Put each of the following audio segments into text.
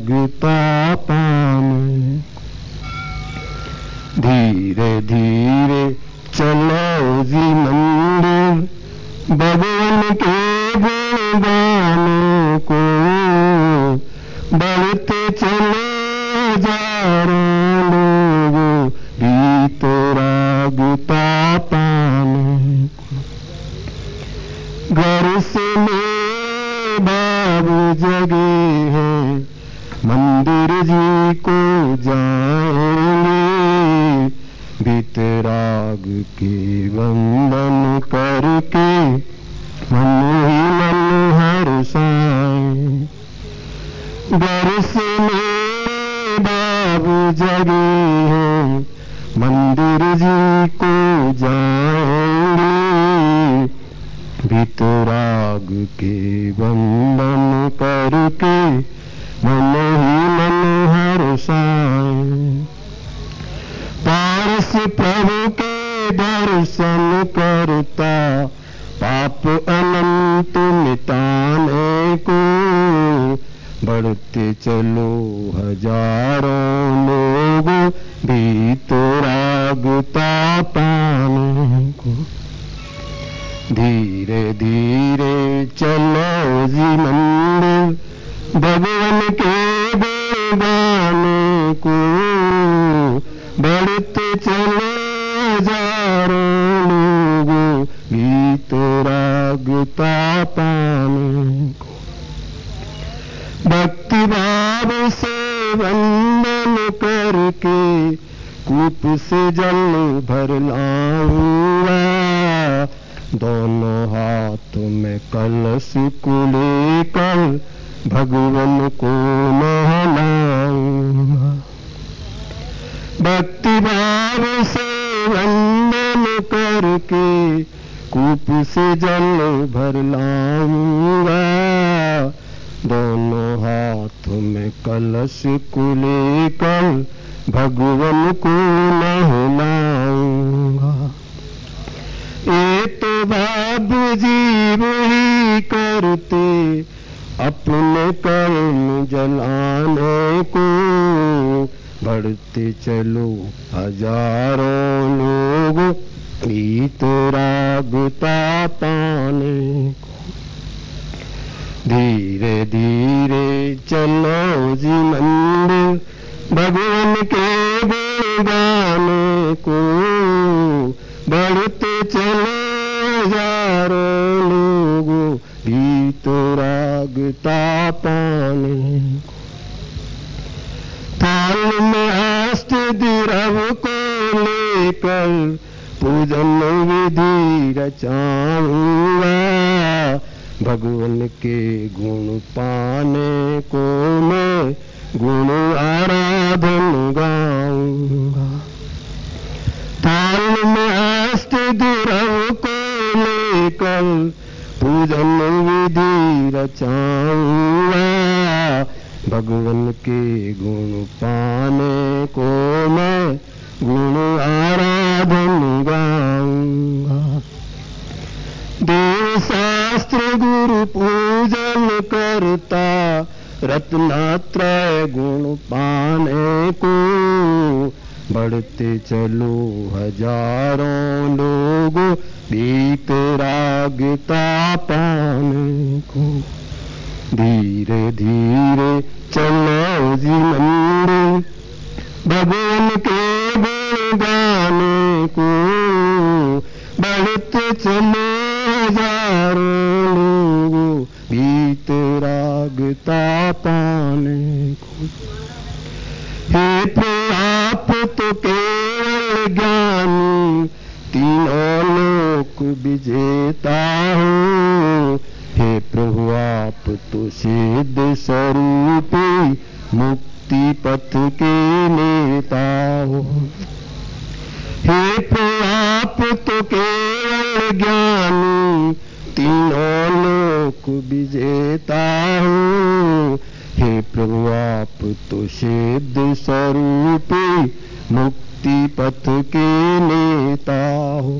पाने। धीरे धीरे चलो जी मंदिर, भगवान के गुण गाने को बढ़ते चले जा रहे लोगों, तो रागता पाने को। घर से मेरे बाबू जगे हैं, मंदिर जी को जाएंगे, वितराग के वंदन करके मन ही मन हर्षाएं। घर से मेरे बाबू जगे हैं, मंदिर जी को जाएंगे, वितराग के वंदन करके मन ही मन हर्षाएं। पारस प्रभु के दर्शन करता, पाप अनंत मिटाने को बढ़ते चलो हजारों लोग, वितरागता पाने को। धीरे धीरे चलो जी मंदिर, भगवान के गुण गाने को बढ़ते चले हजारों लोगों, वितरागता पाने को। भक्ति भाव से वंदन करके कूप से जल भर लाऊंगा, दोनों हाथ में कलश को लेकर भगवान को नहलाऊंगा। भक्ति भाव से वंदन करके कूप से जल भर लाऊंगा, दोनों हाथ में कलश को लेकर भगवान को नहलाऊंगा। ये तो बाबू जी वही करते, अपने कर्म जलाने को बढ़ते चलो हजारों लोग, वितरागता पाने को। धीरे धीरे चलो जी मंदिर, भगवान के गुण गाने को बढ़ते चले हजारों लोगों, वितरागता पाने को। थाल में अष्ट द्रव को लेकर पूजन विधि रचाऊंगा, भगवान के गुण पाने को मैं गुण आराधन गाऊंगा। थाल में अष्ट द्रव को लेकर पूजन विधि रचाऊंगा, भगवान के गुण पाने को मैं गुण आराधन गाऊंगा। देव शास्त्र गुरु पूजन करता, रत्नात्रय गुण पाने को बढ़ते चलो हजारों लोग, वितरागता पाने को। धीरे धीरे चलो जी मंदिर, भगवान के गुण गाने को बढ़ते चले हजारों लोगों, वितरागता पाने को। हे प्रभु आप तो केवल ज्ञानी, तीनों लोक विजेता हो। हे प्रभु आप तो सिद्ध स्वरूपी, मुक्ति पथ के नेता हो। हे प्रभु आप तो केवल ज्ञानी, तीनों लोक विजेता हो। हे प्रभु आप तो सिद्ध स्वरूपी, मुक्ति पथ के नेता हो।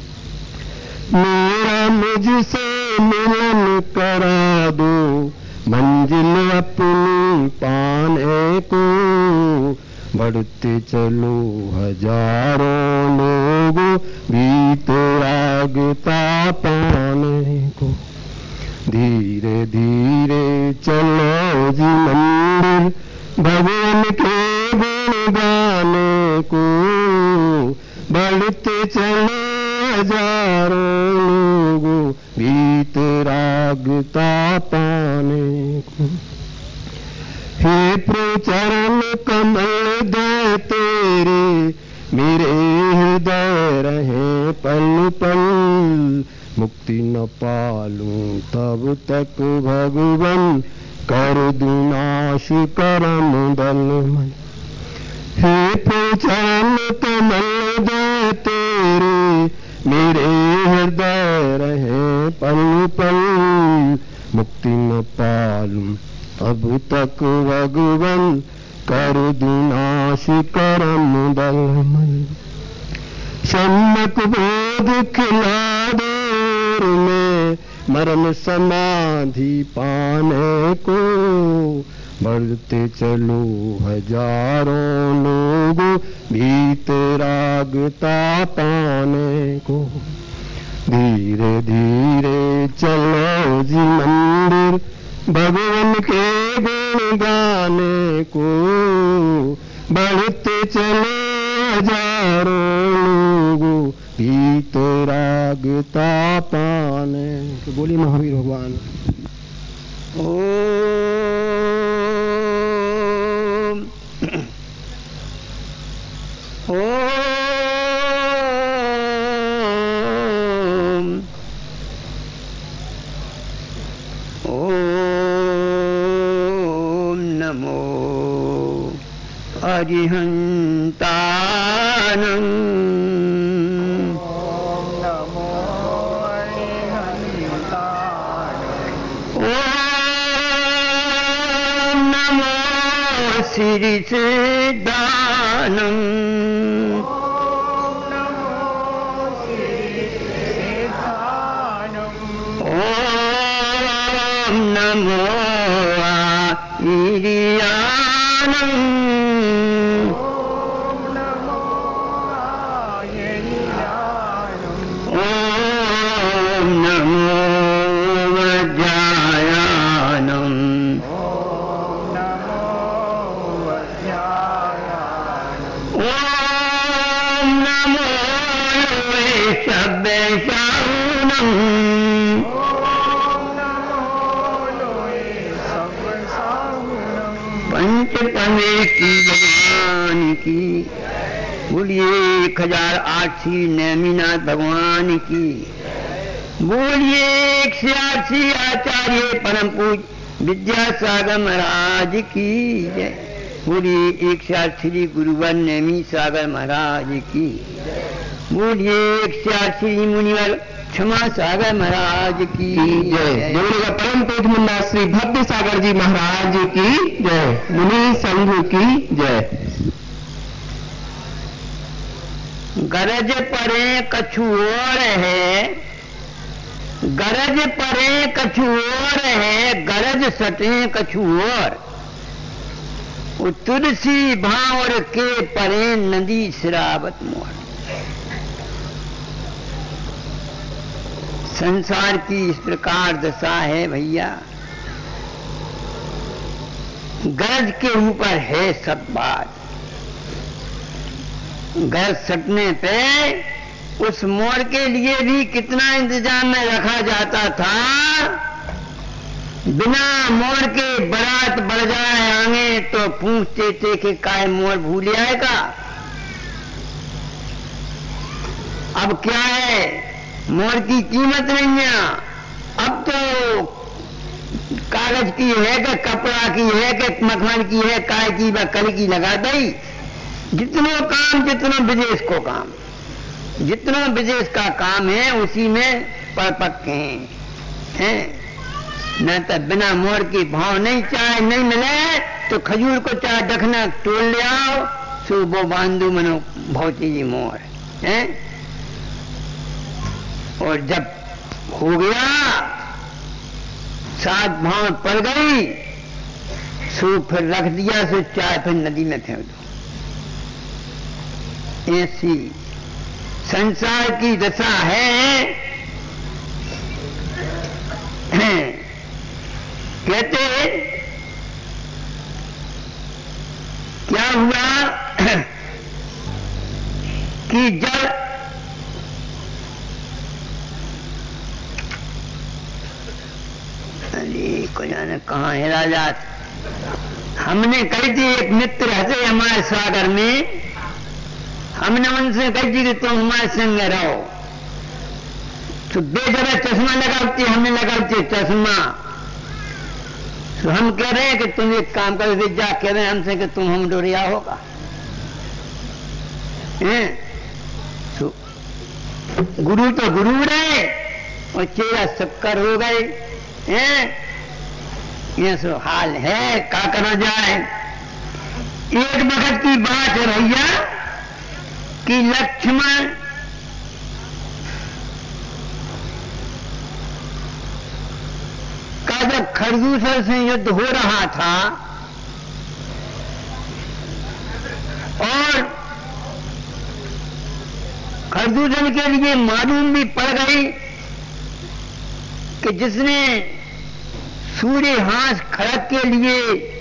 मेरा मुझसे मिलन करा दो, मंजिल अपनी पाने पाने को, बढ़ते चलो हजारों लोग वीतरागता पाने को। धीरे धीरे चलो जी मंदिर भगवान के गुण गाने को, बढ़ते चलो हजारों लोग वीतरागता पाने को। हे प्रभु चरण कमल दे तेरे, मेरे हृदय रहे पल पल, मुक्ति न पालूं तब तक भगवन, कर दूं नाश करम दल मन। हे प्रभु चरण कमल दे तेरे, मेरे हृदय रहे पल पल, मुक्ति न पालूं अब तक भगवन, कर दूं नाश करम दल मन। सम्यक बोध खिला दो में मरम समाधि पाने को, बढ़ते चलो हजारों लोग वीतरागता पाने को। धीरे धीरे चलो जी मंदिर भगवान के गुण गाने को, बढ़ते चलो हजारों लोग वीतरागता पाने को। बोलिए महावीर भगवान। ओम नमो अरिहंतानं, ओम नमो अरिहंतानं, ओम नमो श्री सिद्धानं, ओम नमो श्री सिद्धानं, ओम नमो ईरियानं, ओम नमो ईरियानं, ओम नमो वज्रायानं, ओम नमो वज्रायानं, ओम नमो शब्दशाहुनं, पंचतमेशी भगवान की। बोलिए 1008 नेमिनाथ भगवान की। बोलिए 186 आचार्य परम पूज विद्यासागर महाराज की जय। बोलिए 186 गुरुवर नेमी सागर महाराज की। बोलिए 186 मुनिवर क्षमा सागर महाराज की जय। बोलिएगा परम पूज मुन्ना श्री भक्ति सागर जी महाराज की जय। मुनि संघ की जय। गरज परे कछु और है, गरज परे कछु और है, गरज सटे कछु और। वो तुलसी भावर के परे नदी शराबत मोर। संसार की इस प्रकार दशा है भैया। गरज के ऊपर है सब बात। गरज सटने पे उस मोर के लिए भी कितना इंतजाम में रखा जाता था। बिना मोर के बारात बढ़ जाए आगे तो पूछते थे कि काय मोर भूल आएगा। अब क्या है, मोर की कीमत नहीं है। अब तो कागज की है कि कपड़ा की है कि मखमल की है, काय की व कल की लगा दी। जितना काम जितना विदेश को काम, जितना विदेश का काम है उसी में परपक्के हैं। न तो बिना मोर के भाव नहीं, चाहे नहीं मिले तो खजूर को चाहे डखना तोड़ ले आओ, सो वो बांधु मनो भौती जी मोर है। और जब हो गया, 7 भाव पड़ गई, सो फिर रख दिया, सो चाय फिर नदी में फेंक दो। ऐसी संसार की दशा है। कहते क्या हुआ कि जब अरे को जाने कहाँ है राजा, हमने कही थी एक मित्र हंसे हमारे सागर में, हमने उनसे कही थी कि तुम हमारे संग रहो, तो बेजगह चश्मा लगाते, हमने लगाते चश्मा। तो हम कह रहे हैं कि तुम एक काम करो, विद्या कह रहे हैं हमसे कि तुम हम डोरिया होगा। तो गुरु तो गुरु रहे और चेहरा शक्कर हो गए। ये सो हाल है, क्या करा जाए। एक वक्त की बात है भैया कि लक्ष्मण का जब खरदूषण से युद्ध हो रहा था और खरदूषण के लिए मालूम भी पड़ गई कि जिसने सूर्य हाथ खड़क के लिए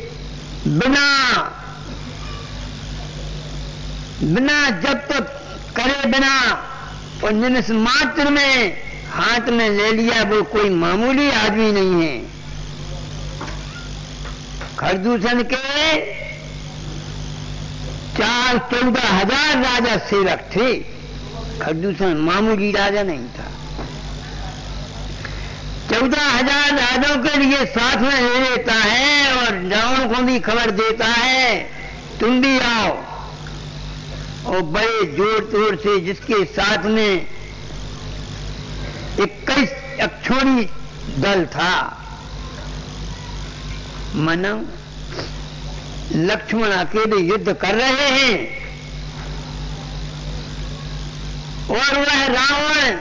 बिना जब तक करे बिना और निमिष मात्र में हाथ में ले लिया, वो कोई मामूली आदमी नहीं है। खरदूषण के 14,000 राजा सेवक थे। खरदूषण मामूली राजा नहीं था। 14,000 राजाओं के लिए साथ में ले लेता है और रावण को भी खबर देता है तुम भी आओ। और बड़े जोर तोर से जिसके साथ में 21 अक्षौणी दल था, मानो लक्ष्मण अकेले युद्ध कर रहे हैं और वह रावण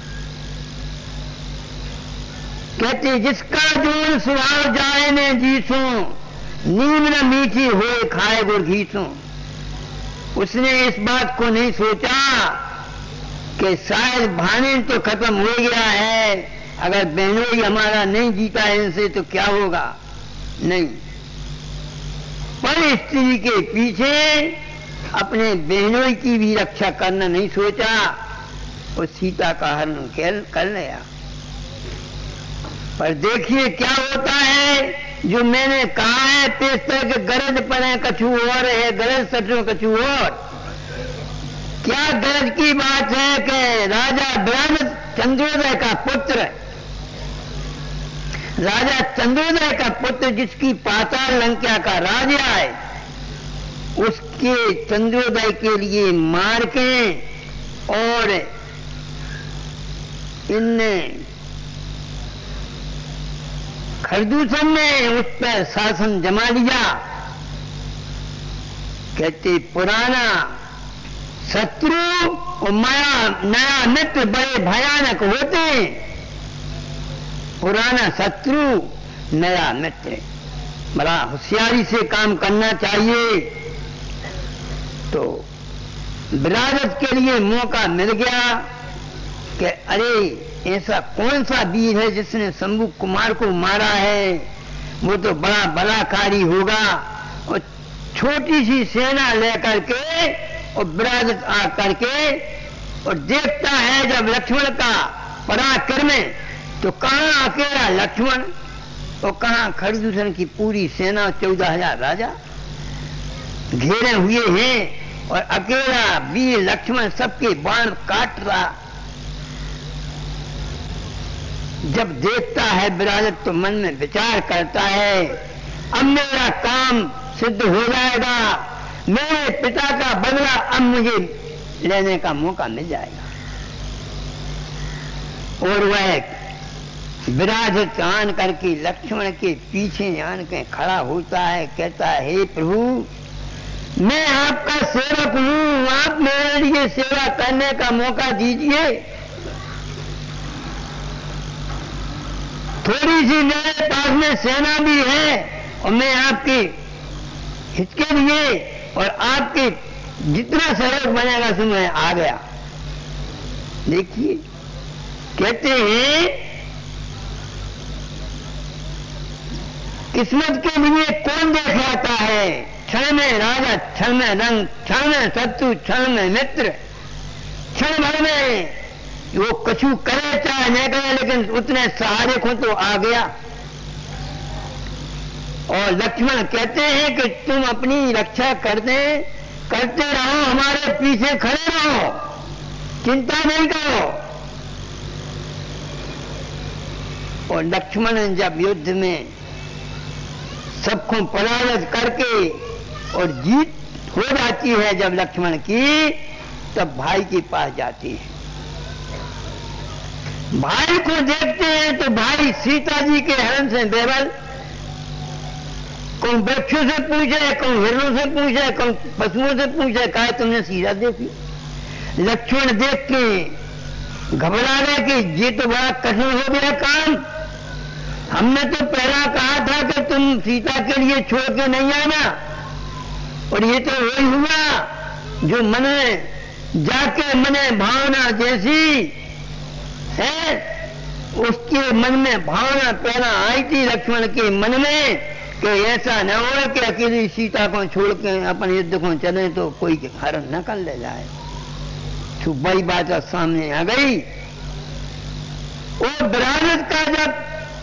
कहते जिसका जोन सुहाव जाए ने जीसो, नीम न मीठी होए खाए गुड़ घीसो। उसने इस बात को नहीं सोचा कि शायद भाने तो खत्म हो गया है, अगर बहनोई हमारा नहीं जीता इनसे तो क्या होगा। नहीं, पर स्त्री के पीछे अपने बहनोई की भी रक्षा करना नहीं सोचा और सीता का हरण कर लिया। पर देखिए क्या होता है, जो मैंने कहा है पेशतर के गरज पड़े कछु और है, गरज सटो कछु और। क्या गरज की बात है कि राजा विराजित चंद्रोदय का पुत्र, राजा चंद्रोदय का पुत्र जिसकी पाताल लंका का राजा है, उसके चंद्रोदय के लिए मार के और इनने खरदूषण ने उस पर शासन जमा लिया। कहते पुराना शत्रु और नया मित्र बड़े भयानक होते हैं। पुराना शत्रु नया मित्र, बड़ा होशियारी से काम करना चाहिए। तो विराजत के लिए मौका मिल गया कि अरे ऐसा कौन सा वीर है जिसने शंभु कुमार को मारा है, वो तो बड़ा बलाकारी होगा। और छोटी सी सेना लेकर के और विराजत आकर के और देखता है जब लक्ष्मण का पराक्रम तो कहाँ अकेला लक्ष्मण और कहाँ खरदूषण की पूरी सेना 14,000 राजा घेरे हुए हैं और अकेला वीर लक्ष्मण सबके बाण काट रहा। जब देखता है विराजत तो मन में विचार करता है अब मेरा काम सिद्ध हो जाएगा, मेरे पिता का बदला अब मुझे लेने का मौका मिल जाएगा। और वह विराजत आन करके लक्ष्मण के पीछे आन के खड़ा होता है, कहता है हे प्रभु मैं आपका सेवक हूं, आप मेरे लिए सेवा करने का मौका दीजिए। थोड़ी सी मेरे पास में सेना भी है और मैं आपके हित के लिए और आपके जितना सहयोग बनेगा सो मैं आ गया। देखिए कहते हैं किस्मत के लिए कौन देख आता है, क्षण में राजा, क्षण में रंग, क्षण में शत्रु, क्षण में मित्र, क्षण भर में वो कछु करे चाहे न करे, लेकिन उतने सहारे को तो आ गया। और लक्ष्मण कहते हैं कि तुम अपनी रक्षा करते रहो, हमारे पीछे खड़े रहो, चिंता नहीं करो। और लक्ष्मण जब युद्ध में सबको पराजित करके और जीत हो जाती है जब लक्ष्मण की, तब भाई के पास जाती है। भाई को देखते हैं तो भाई सीता जी के हरण से बेबल, कौन वृक्षों से पूछे, कौन हिरणों से पूछे, कौन पशुओं से पूछे, कहा तुमने सीता देखी। लक्ष्मण देख के घबरा गए कि ये तो बड़ा कठिन हो गया काम। हमने तो पहला कहा था कि तुम सीता के लिए छोड़ के नहीं आना, और ये तो वही हुआ जो मन में जाके मने भावना जैसी है, उसके मन में भावना पैदा आई थी लक्ष्मण के मन में कि ऐसा न हो कि अकेली सीता को छोड़ के अपन युद्ध को चले तो कोई के हरण न कर ले जाए। तो बड़ी बात सामने आ गई। और विरासत का जब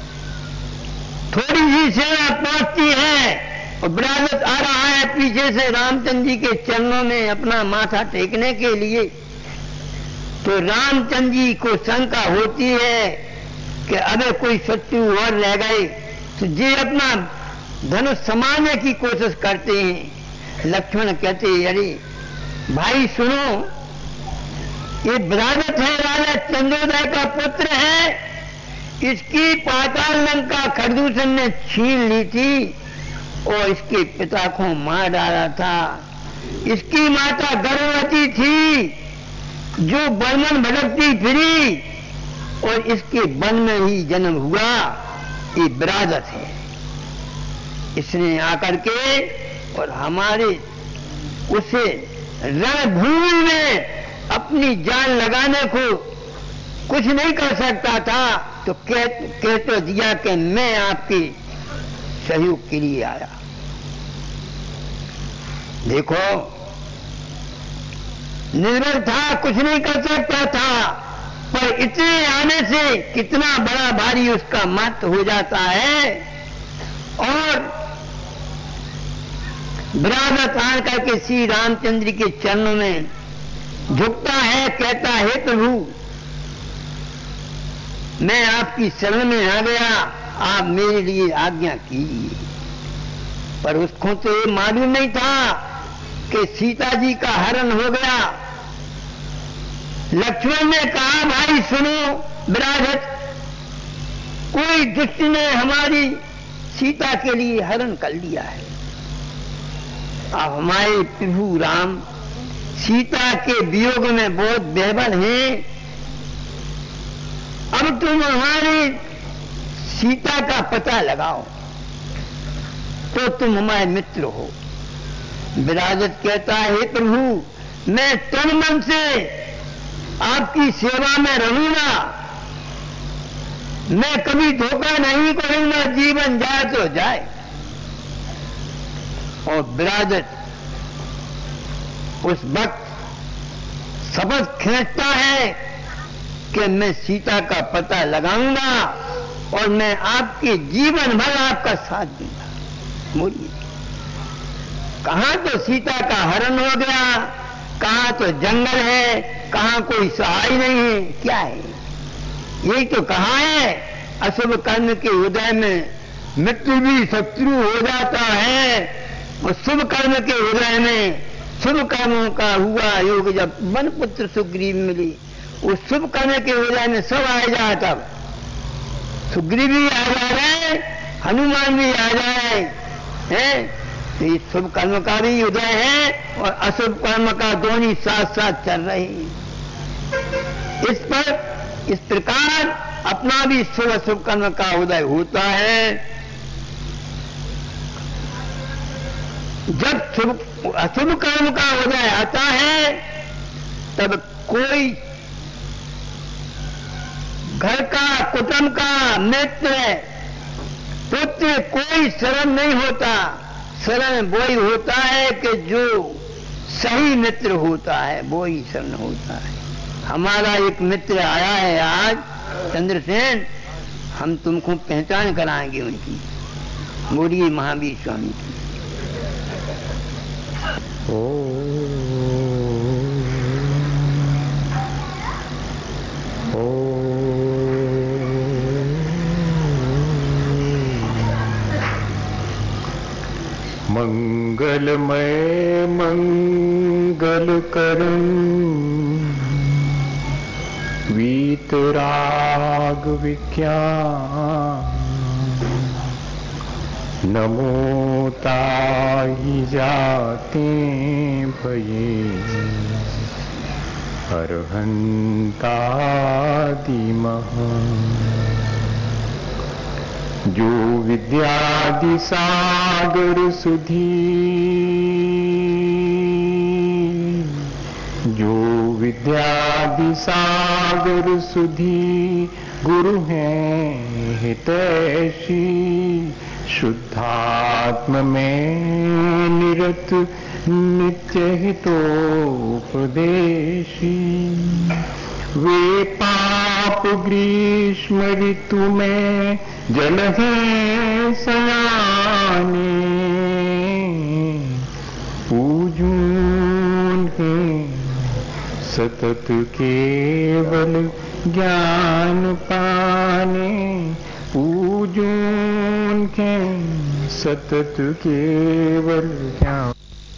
थोड़ी सी सेना पहुंचती है और विरासत आ रहा है पीछे से रामचंद्र जी के चरणों में अपना माथा टेकने के लिए, तो रामचंद्र जी को शंका होती है कि अबे कोई शत्रु और रह गए, तो जी अपना धनुष समाने की कोशिश करते हैं। लक्ष्मण कहते हैं अरे भाई सुनो, ये विरासत है, राजा चंद्रोदय का पुत्र है, इसकी पाताल लंका खरदूषण ने छीन ली थी और इसके पिता को मार डाला था। इसकी माता गर्भवती थी जो वन भटकती फिरी और इसके वन में ही जन्म हुआ। ये विरासत है। इसने आकर के और हमारे उसे रणभूमि में अपनी जान लगाने को कुछ नहीं कर सकता था, तो कह तो दिया कि मैं आपके सहयोग के लिए आया। देखो निर्बल था, कुछ नहीं कर सकता था, पर इतने आने से कितना बड़ा भारी उसका मत हो जाता है। और विरासत आन करके श्री रामचंद्र के चरणों में झुकता है, कहता है प्रभु मैं आपकी शरण में आ गया, आप मेरे लिए आज्ञा कीजिए। पर उसको तो ये मालूम नहीं था कि सीता जी का हरण हो गया। लक्ष्मण ने कहा भाई सुनो विरासत, कोई दुष्ट ने हमारी सीता के लिए हरण कर लिया है। अब हमारे प्रभु राम सीता के वियोग में बहुत बेबल हैं। अब तुम हमारी सीता का पता लगाओ तो तुम हमारे मित्र हो। विरासत कहता है प्रभु मैं तन मन से आपकी सेवा में रहूंगा, मैं कभी धोखा नहीं करूंगा, जीवन जाए तो जाए। और विरासत उस वक्त शपथ खींचता है कि मैं सीता का पता लगाऊंगा और मैं आपके जीवन भर आपका साथ दूंगा। बोलिए कहां तो सीता का हरण हो गया, कहां तो जंगल है, कहां कोई सहाय नहीं है, क्या है? यही तो कहा है अशुभ कर्म के उदय में मृत्यु भी शत्रु हो जाता है, और शुभ कर्म के उदय में शुभ कर्मों का हुआ योग। जब वन पुत्र सुग्रीव मिली, उस शुभ कर्म के उदय में सब आ जाए, तब सुग्रीव भी आ जा रहे, हनुमान भी आ जाए हैं। तो ये शुभ कर्म का भी उदय है और अशुभ कर्म का दोनों साथ साथ चल रहे हैं। इस प्रकार अपना भी शुभ अशुभ कर्म का उदय होता है। जब अशुभ कर्म का उदय आता है तब कोई घर का, कुटुंब का, मित्र, पुत्र कोई शरण नहीं होता। शरण वही होता है कि जो सही मित्र होता है, वो ही शरण होता है। हमारा एक मित्र आया है आज, चंद्रसेन, हम तुमको पहचान कराएंगे उनकी, बोलिए महावीर स्वामी की। मंगलमय मंगल करम वीतराग विज्ञान नमो ताहि जाते भये अरहंतादि महा। जो विद्यादि सागर सुधी, जो विद्यादि सागर सुधी गुरु हैं हितैषी, शुद्धात्म में निरत नित्य हितोपदेशी। वे पाप ग्रीष्म ऋतु में जल हैं सयाने, पूजून हैं सतत केवल ज्ञान पाने, पूजून हैं सतत केवल ज्ञान।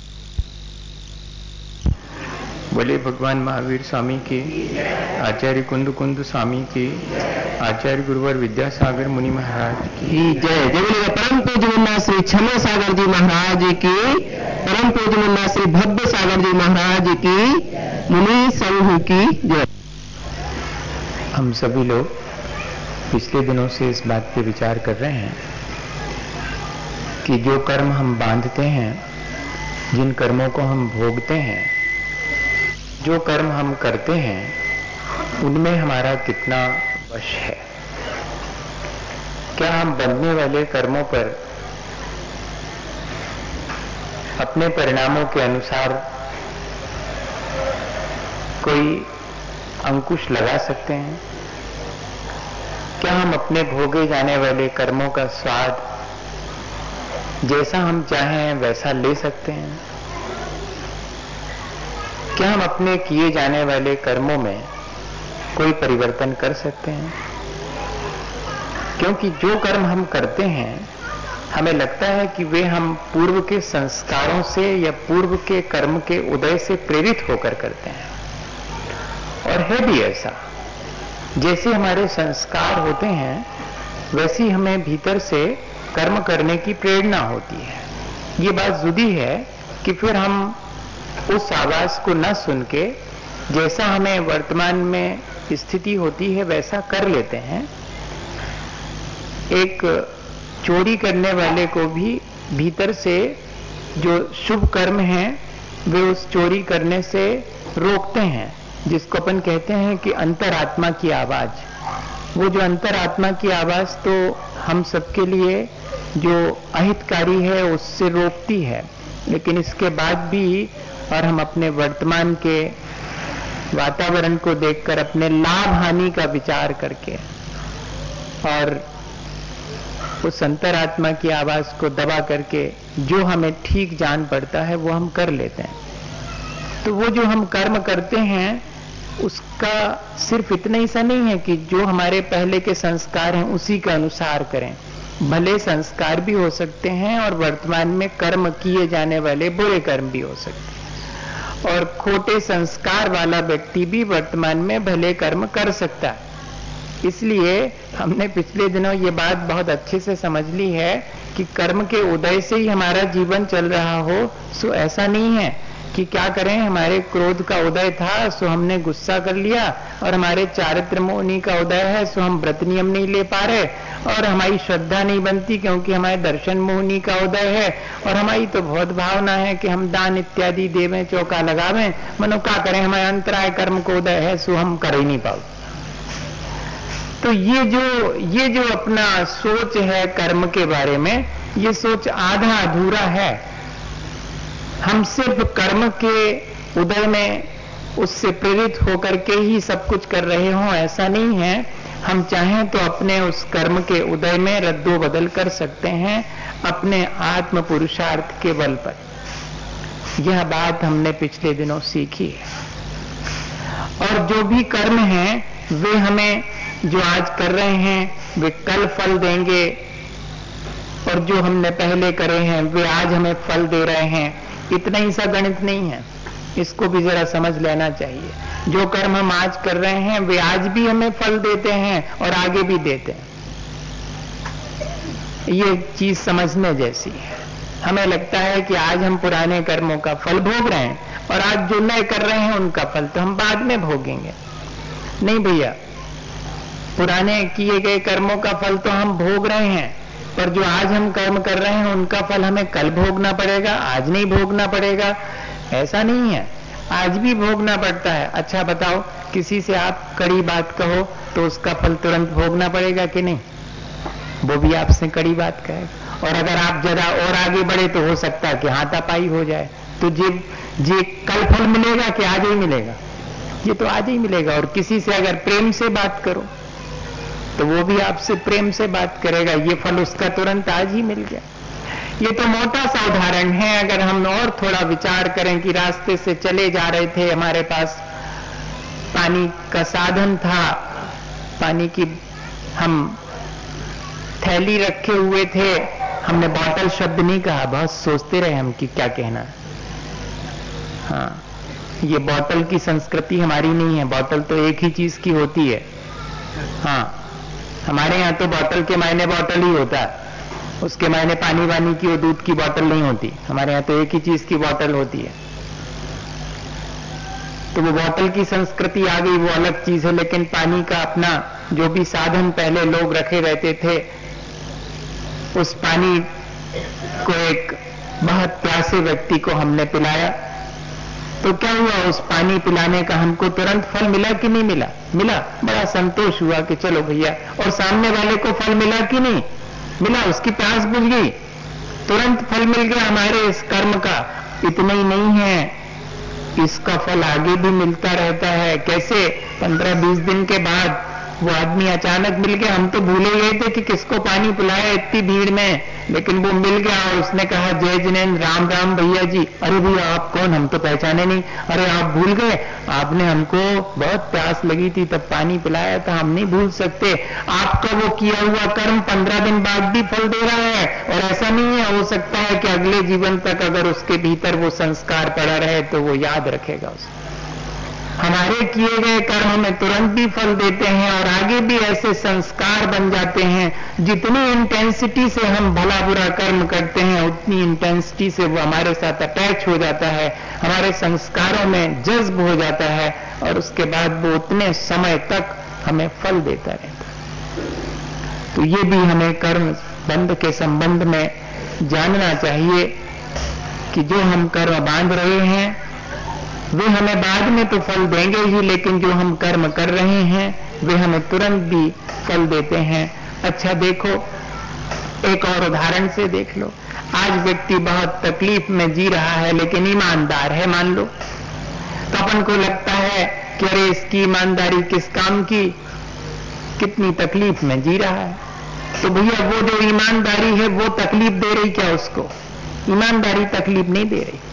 बोले भगवान महावीर स्वामी के, आचार्य कुंद कुंद स्वामी के, आचार्य गुरुवर विद्यासागर मुनि महाराज की जय। जय बोले परम पूज्य मुन्ना श्री क्षमा सागर जी महाराज की, परम पूज्य मुन्ना श्री भव्य सागर जी महाराज की, मुनि संघ की जय। हम सभी लोग पिछले दिनों से इस बात पे विचार कर रहे हैं कि जो कर्म हम बांधते हैं, जिन कर्मों को हम भोगते हैं, जो कर्म हम करते हैं, उनमें हमारा कितना वश है। क्या हम बनने वाले कर्मों पर अपने परिणामों के अनुसार कोई अंकुश लगा सकते हैं? क्या हम अपने भोगे जाने वाले कर्मों का स्वाद जैसा हम चाहें वैसा ले सकते हैं? क्या हम अपने किए जाने वाले कर्मों में कोई परिवर्तन कर सकते हैं? क्योंकि जो कर्म हम करते हैं, हमें लगता है कि वे हम पूर्व के संस्कारों से या पूर्व के कर्म के उदय से प्रेरित होकर करते हैं। और है भी ऐसा, जैसे हमारे संस्कार होते हैं वैसी हमें भीतर से कर्म करने की प्रेरणा होती है। ये बात जुदी है कि फिर हम उस आवाज को न सुन के जैसा हमें वर्तमान में स्थिति होती है वैसा कर लेते हैं। एक चोरी करने वाले को भी भीतर से जो शुभ कर्म हैं वे उस चोरी करने से रोकते हैं, जिसको अपन कहते हैं कि अंतरात्मा की आवाज। वो जो अंतरात्मा की आवाज तो हम सबके लिए जो अहितकारी है उससे रोकती है, लेकिन इसके बाद भी और हम अपने वर्तमान के वातावरण को देखकर अपने लाभ हानि का विचार करके और उस अंतरात्मा की आवाज को दबा करके जो हमें ठीक जान पड़ता है वो हम कर लेते हैं। तो वो जो हम कर्म करते हैं उसका सिर्फ इतना ही सा नहीं है कि जो हमारे पहले के संस्कार हैं उसी के अनुसार करें। भले संस्कार भी हो सकते हैं और वर्तमान में कर्म किए जाने वाले बुरे कर्म भी हो सकते हैं, और खोटे संस्कार वाला व्यक्ति भी वर्तमान में भले कर्म कर सकता है। इसलिए हमने पिछले दिनों ये बात बहुत अच्छे से समझ ली है कि कर्म के उदय से ही हमारा जीवन चल रहा हो, सो ऐसा नहीं है। कि क्या करें, हमारे क्रोध का उदय था सो हमने गुस्सा कर लिया, और हमारे चारित्र मोहिनी का उदय है सो हम व्रत नियम नहीं ले पा रहे, और हमारी श्रद्धा नहीं बनती क्योंकि हमारे दर्शन मोहिनी का उदय है, और हमारी तो बहुत भावना है कि हम दान इत्यादि देवें, चौका लगावें, मनो क्या करें, हमारे अंतराय कर्म को उदय है सो हम कर ही नहीं पाओ। तो ये जो अपना सोच है कर्म के बारे में, ये सोच आधा अधूरा है। हम सिर्फ कर्म के उदय में उससे प्रेरित होकर के ही सब कुछ कर रहे हों, ऐसा नहीं है। हम चाहें तो अपने उस कर्म के उदय में रद्दो बदल कर सकते हैं अपने आत्म पुरुषार्थ के बल पर। यह बात हमने पिछले दिनों सीखी है। और जो भी कर्म हैं वे हमें जो आज कर रहे हैं वे कल फल देंगे, और जो हमने पहले करे हैं वे आज हमें फल दे रहे हैं। इतना ही सा गणित नहीं है, इसको भी जरा समझ लेना चाहिए। जो कर्म हम आज कर रहे हैं वे आज भी हमें फल देते हैं और आगे भी देते हैं। ये चीज समझने जैसी है। हमें लगता है कि आज हम पुराने कर्मों का फल भोग रहे हैं और आज जो नए कर रहे हैं उनका फल तो हम बाद में भोगेंगे। नहीं भैया, पुराने किए गए कर्मों का फल तो हम भोग रहे हैं, पर जो आज हम कर्म कर रहे हैं उनका फल हमें कल भोगना पड़ेगा, आज नहीं भोगना पड़ेगा। ऐसा नहीं है, आज भी भोगना पड़ता है। अच्छा बताओ, किसी से आप कड़ी बात कहो तो उसका फल तुरंत भोगना पड़ेगा कि नहीं? वो भी आपसे कड़ी बात कहेगा। और अगर आप जरा और आगे बढ़े तो हो सकता है कि हाथापाई हो जाए। तो जे कल फल मिलेगा कि आज ही मिलेगा? ये तो आज ही मिलेगा। और किसी से अगर प्रेम से बात करो तो वो भी आपसे प्रेम से बात करेगा, ये फल उसका तुरंत आज ही मिल गया। ये तो मोटा सा उदाहरण है। अगर हम और थोड़ा विचार करें कि रास्ते से चले जा रहे थे, हमारे पास पानी का साधन था, पानी की हम थैली रखे हुए थे, हमने बॉटल शब्द नहीं कहा, बहुत सोचते रहे हम कि क्या कहना। हाँ, ये बॉटल की संस्कृति हमारी नहीं है। बॉटल तो एक ही चीज की होती है। हाँ, हमारे यहाँ तो बॉटल के मायने बॉटल ही होता है, उसके मायने पानी वानी की और दूध की बॉटल नहीं होती। हमारे यहाँ तो एक ही चीज की बॉटल होती है। तो वो बॉटल की संस्कृति आ गई, वो अलग चीज है। लेकिन पानी का अपना जो भी साधन पहले लोग रखे रहते थे, उस पानी को एक बहुत प्यासे व्यक्ति को हमने पिलाया, तो क्या हुआ, उस पानी पिलाने का हमको तुरंत फल मिला कि नहीं मिला? मिला। बड़ा संतोष हुआ कि चलो भैया। और सामने वाले को फल मिला कि नहीं मिला? उसकी प्यास बुझ गई, तुरंत फल मिल गया हमारे इस कर्म का। इतना ही नहीं है, इसका फल आगे भी मिलता रहता है। कैसे? 15-20 दिन के बाद वो आदमी अचानक मिल गया। हम तो भूले गए थे कि किसको पानी पिलाया इतनी भीड़ में, लेकिन वो मिल गया और उसने कहा, जय जिनेन्द्र, राम राम भैया जी। अरे भैया आप कौन? हम तो पहचाने नहीं। अरे आप भूल गए, आपने हमको बहुत प्यास लगी थी तब पानी पिलाया था, हम नहीं भूल सकते। आपका वो किया हुआ कर्म 15 दिन बाद भी फल दे रहा है। और ऐसा नहीं है, हो सकता है कि अगले जीवन तक अगर उसके भीतर वो संस्कार पड़ा रहे तो वो याद रखेगा उसे। हमारे किए गए कर्म हमें तुरंत भी फल देते हैं और आगे भी ऐसे संस्कार बन जाते हैं। जितनी इंटेंसिटी से हम भला बुरा कर्म करते हैं उतनी इंटेंसिटी से वो हमारे साथ अटैच हो जाता है, हमारे संस्कारों में जज्ब हो जाता है, और उसके बाद वो उतने समय तक हमें फल देता रहता है। तो ये भी हमें कर्म बंध के संबंध में जानना चाहिए कि जो हम कर्म बांध रहे हैं वे हमें बाद में तो फल देंगे ही, लेकिन जो हम कर्म कर रहे हैं वे हमें तुरंत भी फल देते हैं। अच्छा देखो, एक और उदाहरण से देख लो। आज व्यक्ति बहुत तकलीफ में जी रहा है लेकिन ईमानदार है, मान लो। तो अपन को लगता है कि अरे इसकी ईमानदारी किस काम की, कितनी तकलीफ में जी रहा है। तो भैया वो जो ईमानदारी है वो तकलीफ दे रही क्या उसको? ईमानदारी तकलीफ नहीं दे रही।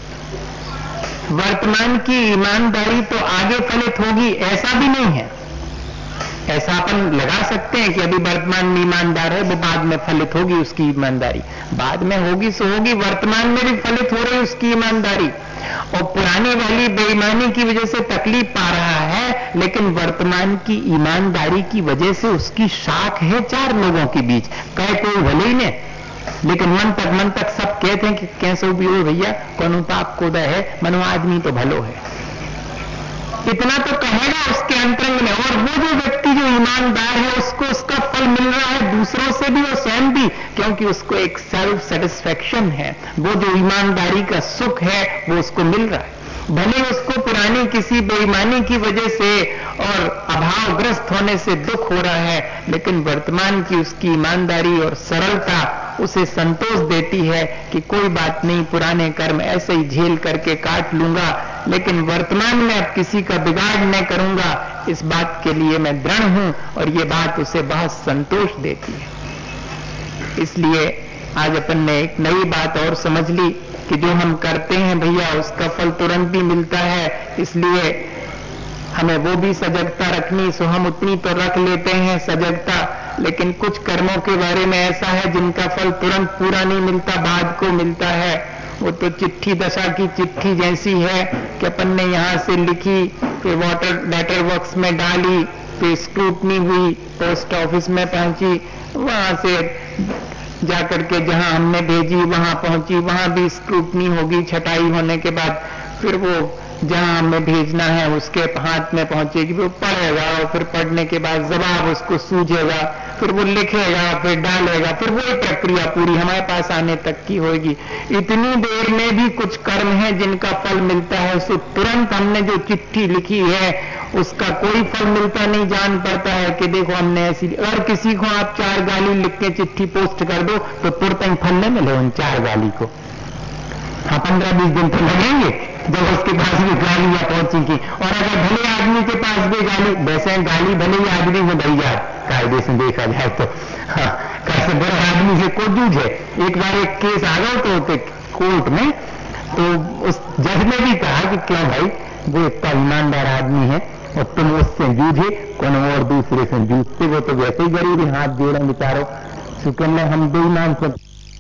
वर्तमान की ईमानदारी तो आगे फलित होगी ऐसा भी नहीं है। ऐसा अपन लगा सकते हैं कि अभी वर्तमान में ईमानदार है, वो बाद में फलित होगी उसकी ईमानदारी। बाद में होगी सो होगी, वर्तमान में भी फलित हो रही उसकी ईमानदारी। और पुराने वाली बेईमानी की वजह से तकलीफ पा रहा है, लेकिन वर्तमान की ईमानदारी की वजह से उसकी साख है 4 लोगों के बीच, कहे कोई भले ही ने। लेकिन मन तक सब कहते हैं कि कैसो भी हो भैया, कौन पाप कोदा है, मनो आदमी तो भलो है। इतना तो कहेगा उसके अंतरंग में। और वो जो व्यक्ति जो ईमानदार है, उसको उसका फल मिल रहा है, दूसरों से भी और स्वयं भी, क्योंकि उसको एक सेल्फ सेटिस्फैक्शन है। वो जो ईमानदारी का सुख है वो उसको मिल रहा है। भले उसको पुरानी किसी बेईमानी की वजह से और अभावग्रस्त होने से दुख हो रहा है, लेकिन वर्तमान की उसकी ईमानदारी और सरलता उसे संतोष देती है कि कोई बात नहीं, पुराने कर्म ऐसे ही झेल करके काट लूंगा, लेकिन वर्तमान में अब किसी का बिगाड़ नहीं करूंगा, इस बात के लिए मैं दृढ़ हूं। और ये बात उसे बहुत संतोष देती है। इसलिए आज अपन ने एक नई बात और समझ ली कि जो हम करते हैं भैया उसका फल तुरंत भी मिलता है, इसलिए हमें वो भी सजगता रखनी। सो हम उतनी तो रख लेते हैं सजगता, लेकिन कुछ कर्मों के बारे में ऐसा है जिनका फल तुरंत पूरा नहीं मिलता, बाद को मिलता है। वो तो चिट्ठी दशा की चिट्ठी जैसी है कि अपन ने यहां से लिखी, फिर वाटर लेटर बॉक्स में डाली, फिर स्क्रूटनी हुई, पोस्ट ऑफिस में पहुंची, वहां से जाकर के जहां हमने भेजी वहां पहुंची, वहां भी स्क्रूटनी होगी, छटाई होने के बाद फिर वो जहां हमें भेजना है उसके हाथ में पहुंचेगी, वो पढ़ेगा और फिर पढ़ने के बाद जवाब उसको सूझेगा, फिर वो लिखेगा, फिर डालेगा, फिर वही प्रक्रिया पूरी हमारे पास आने तक की होगी। इतनी देर में भी कुछ कर्म है जिनका फल मिलता है, उसे तुरंत हमने जो चिट्ठी लिखी है उसका कोई फल मिलता नहीं। जान पड़ता है कि देखो हमने ऐसी, अगर किसी को आप 4 गाली लिख के चिट्ठी पोस्ट कर दो तो तुरंत ही फल नहीं मिले उन 4 गाली को। हाँ, 15-20 दिन तो लगेंगे जब उसके पास भी गालियां पहुंचेंगी। और अगर भले आदमी के पास भी गाली, वैसे गाली भले ही आदमी में भैया कायदे से देखा जाए तो हाँ, कैसे बड़े आदमी से को जूझ है। एक बार एक केस आ गया तो कोर्ट में, तो उस जज ने भी कहा कि क्यों भाई, वो इतना ईमानदार आदमी है और तुम उससे जूझे, कौन और दूसरे से जूझते, वो तो वैसे ही गरीब है, हाथ जोड़े बेचारो, शुक्र में हम बेईमान से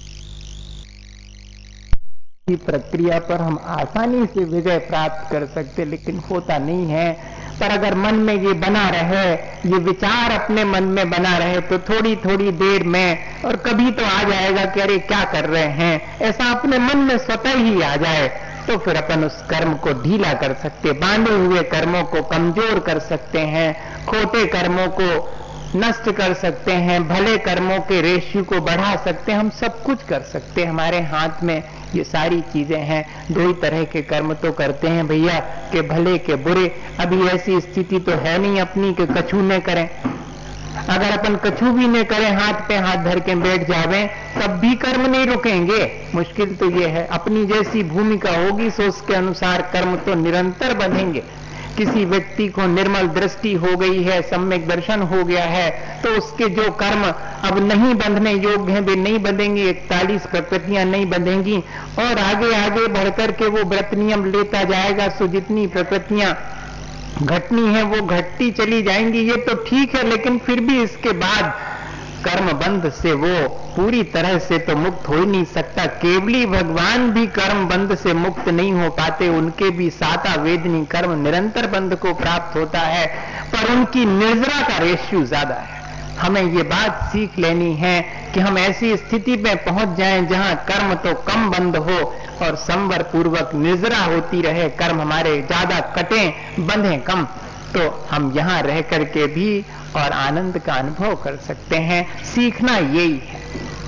प्रक्रिया पर हम आसानी से विजय प्राप्त कर सकते, लेकिन होता नहीं है। पर अगर मन में ये बना रहे, ये विचार अपने मन में बना रहे, तो थोड़ी थोड़ी देर में, और कभी तो आ जाएगा कि अरे क्या कर रहे हैं, ऐसा अपने मन में स्वतः ही आ जाए, तो फिर अपन उस कर्म को ढीला कर सकते, बांधे हुए कर्मों को कमजोर कर सकते हैं, खोटे कर्मों को नष्ट कर सकते हैं, भले कर्मों के रेशियो को बढ़ा सकते हैं, हम सब कुछ कर सकते हैं, हमारे हाथ में ये सारी चीजें हैं। 2 ही तरह के कर्म तो करते हैं भैया, के भले के बुरे। अभी ऐसी स्थिति तो है नहीं अपनी कि कछु न करें। अगर अपन कछु भी न करें, हाथ पे हाथ धर के बैठ जावें, तब भी कर्म नहीं रुकेंगे। मुश्किल तो ये है, अपनी जैसी भूमिका होगी सो उसके अनुसार कर्म तो निरंतर बंधेंगे। किसी व्यक्ति को निर्मल दृष्टि हो गई है, सम्यक दर्शन हो गया है, तो उसके जो कर्म अब नहीं बंधने योग्य हैं वे नहीं बंधेंगे, 41 प्रकृतियां नहीं बंधेंगी, और आगे आगे बढ़कर के वो व्रत नियम लेता जाएगा। सो जितनी प्रकृतियां घटनी है वो घटती चली जाएंगी, ये तो ठीक है, लेकिन फिर भी इसके बाद कर्म बंध से वो पूरी तरह से तो मुक्त हो ही नहीं सकता। केवली भगवान भी कर्म बंध से मुक्त नहीं हो पाते, उनके भी साता वेदनी कर्म निरंतर बंध को प्राप्त होता है, पर उनकी निर्जरा का रेशियो ज्यादा है। हमें ये बात सीख लेनी है कि हम ऐसी स्थिति में पहुंच जाएं जहां कर्म तो कम बंद हो और संवर पूर्वक निर्जरा होती रहे, कर्म हमारे ज्यादा कटें बंधे कम, तो हम यहां रह करके भी और आनंद का अनुभव कर सकते हैं। सीखना यही है।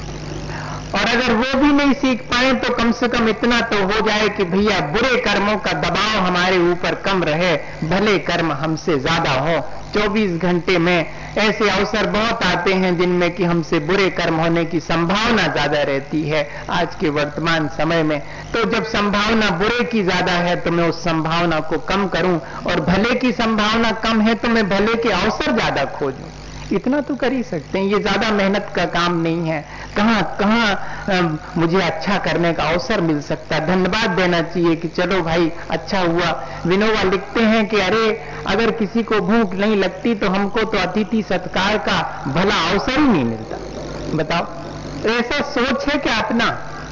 और अगर वो भी नहीं सीख पाए तो कम से कम इतना तो हो जाए कि भैया बुरे कर्मों का दबाव हमारे ऊपर कम रहे, भले कर्म हमसे ज्यादा हो। 24 घंटे में ऐसे अवसर बहुत आते हैं जिनमें कि हमसे बुरे कर्म होने की संभावना ज्यादा रहती है आज के वर्तमान समय में। तो जब संभावना बुरे की ज्यादा है तो मैं उस संभावना को कम करूं, और भले की संभावना कम है तो मैं भले के अवसर ज्यादा खोजूं। इतना तो कर ही सकते हैं, ये ज्यादा मेहनत का काम नहीं है। कहां कहां मुझे अच्छा करने का अवसर मिल सकता है, धन्यवाद देना चाहिए कि चलो भाई अच्छा हुआ। विनोबा लिखते हैं कि अरे अगर किसी को भूख नहीं लगती तो हमको तो अतिथि सत्कार का भला अवसर ही नहीं मिलता। बताओ, ऐसा सोच है क्या अपना?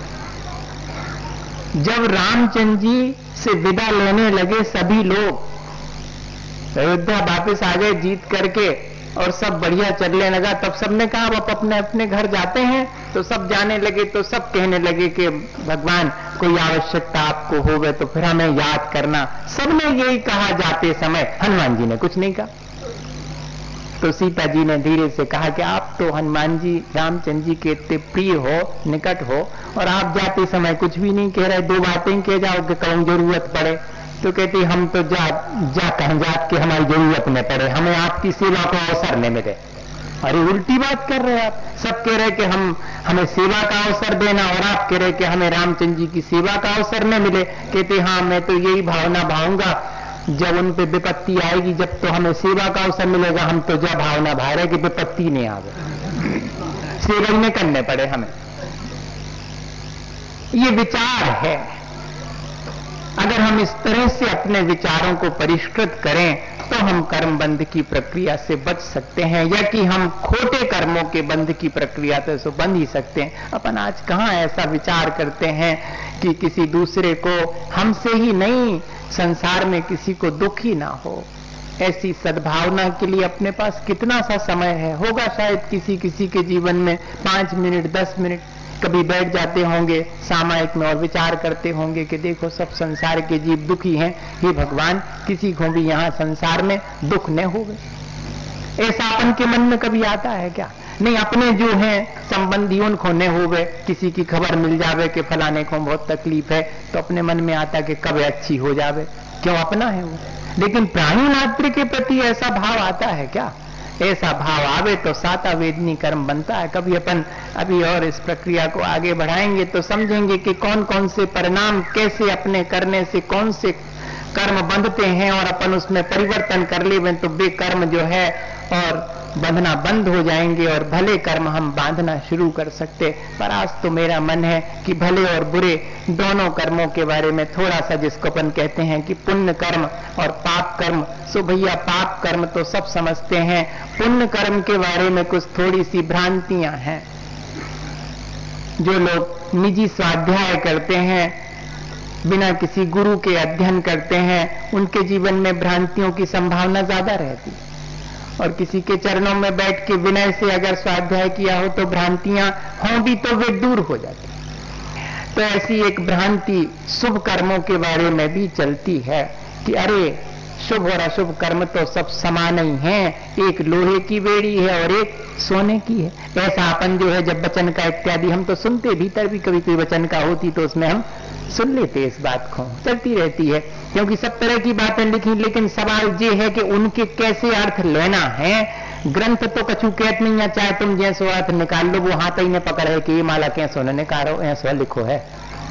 जब रामचंद्र जी से विदा लेने लगे सभी लोग, अयोध्या वापिस आ गए जीत करके, और सब बढ़िया चलने लगा। तब सबने कहा अब अपने अपने घर जाते हैं। तो सब जाने लगे तो सब कहने लगे कि भगवान कोई आवश्यकता आपको होवे तो फिर हमें याद करना। सबने यही कहा जाते समय, हनुमान जी ने कुछ नहीं कहा। तो सीता जी ने धीरे से कहा कि आप तो हनुमान जी रामचंद्र जी के इतने प्रिय हो, निकट हो, और आप जाते समय कुछ भी नहीं कह रहे, दो बातें कह जाओ कि कहूं जरूरत पड़े। तो कहती हम तो जा कहीं जात के हमारी जरूरत न पड़े, हमें आपकी सेवा को अवसर न मिले। अरे उल्टी बात कर रहे आप, सब कह रहे कि हमें सेवा का अवसर देना, और आप कह रहे कि हमें रामचंद्र जी की सेवा का अवसर न मिले। कहते हाँ मैं तो यही भावना भाऊंगा, जब उन पे विपत्ति आएगी, जब तो हमें सेवा का अवसर मिलेगा, हम तो जब भावना भा रहे कि विपत्ति नहीं आवे, सेवा ही करने पड़े हमें। ये विचार है। अगर हम इस तरह से अपने विचारों को परिष्कृत करें तो हम कर्म बंध की प्रक्रिया से बच सकते हैं, या कि हम खोटे कर्मों के बंध की प्रक्रिया से तो बंध ही सकते हैं। अपन आज कहां ऐसा विचार करते हैं कि किसी दूसरे को, हमसे ही नहीं, संसार में किसी को दुख ही ना हो। ऐसी सद्भावना के लिए अपने पास कितना सा समय है? होगा शायद किसी किसी के जीवन में 5 मिनट 10 मिनट कभी बैठ जाते होंगे सामायिक में और विचार करते होंगे कि देखो सब संसार के जीव दुखी हैं, हे भगवान किसी को भी यहाँ संसार में दुख न हो। ऐसा अपन के मन में कभी आता है क्या? नहीं, अपने जो हैं संबंधी उनको न हो गए, किसी की खबर मिल जावे कि फलाने को बहुत तकलीफ है तो अपने मन में आता कि कब अच्छी हो जावे, क्यों अपना है वो। लेकिन प्राणी मात्र के प्रति ऐसा भाव आता है क्या? ऐसा भाव आवे तो साता वेदनी कर्म बनता है। कभी अपन अभी और इस प्रक्रिया को आगे बढ़ाएंगे तो समझेंगे कि कौन कौन से परिणाम कैसे अपने करने से कौन से कर्म बंधते हैं, और अपन उसमें परिवर्तन कर लें तो बेकर्म जो है और बंधना बंद हो जाएंगे और भले कर्म हम बांधना शुरू कर सकते। पर आज तो मेरा मन है कि भले और बुरे दोनों कर्मों के बारे में थोड़ा सा, जिसको अपन कहते हैं कि पुण्य कर्म और पाप कर्म। सो भैया पाप कर्म तो सब समझते हैं, पुण्य कर्म के बारे में कुछ थोड़ी सी भ्रांतियां हैं। जो लोग निजी स्वाध्याय करते हैं, बिना किसी गुरु के अध्ययन करते हैं, उनके जीवन में भ्रांतियों की संभावना ज्यादा रहती है। और किसी के चरणों में बैठ के विनय से अगर स्वाध्याय किया हो तो भ्रांतियां हों भी तो वे दूर हो जाती। तो ऐसी एक भ्रांति शुभ कर्मों के बारे में भी चलती है कि अरे शुभ और अशुभ कर्म तो सब समान ही हैं, एक लोहे की बेड़ी है और एक सोने की है। ऐसा अपन जो है जब वचन का इत्यादि हम तो सुनते, भीतर भी कभी कोई वचन का होती तो उसमें हम सुन लेते, इस बात को चलती रहती है, क्योंकि सब तरह की बातें लिखी। लेकिन सवाल ये है कि उनके कैसे अर्थ लेना है। ग्रंथ तो कछु कहत नहीं है, चाहे तुम जैसो अर्थ निकाल लो, वो हाथ ही ने पकड़ है कि ये माला कैसो ने निकालो, ऐसा लिखो है।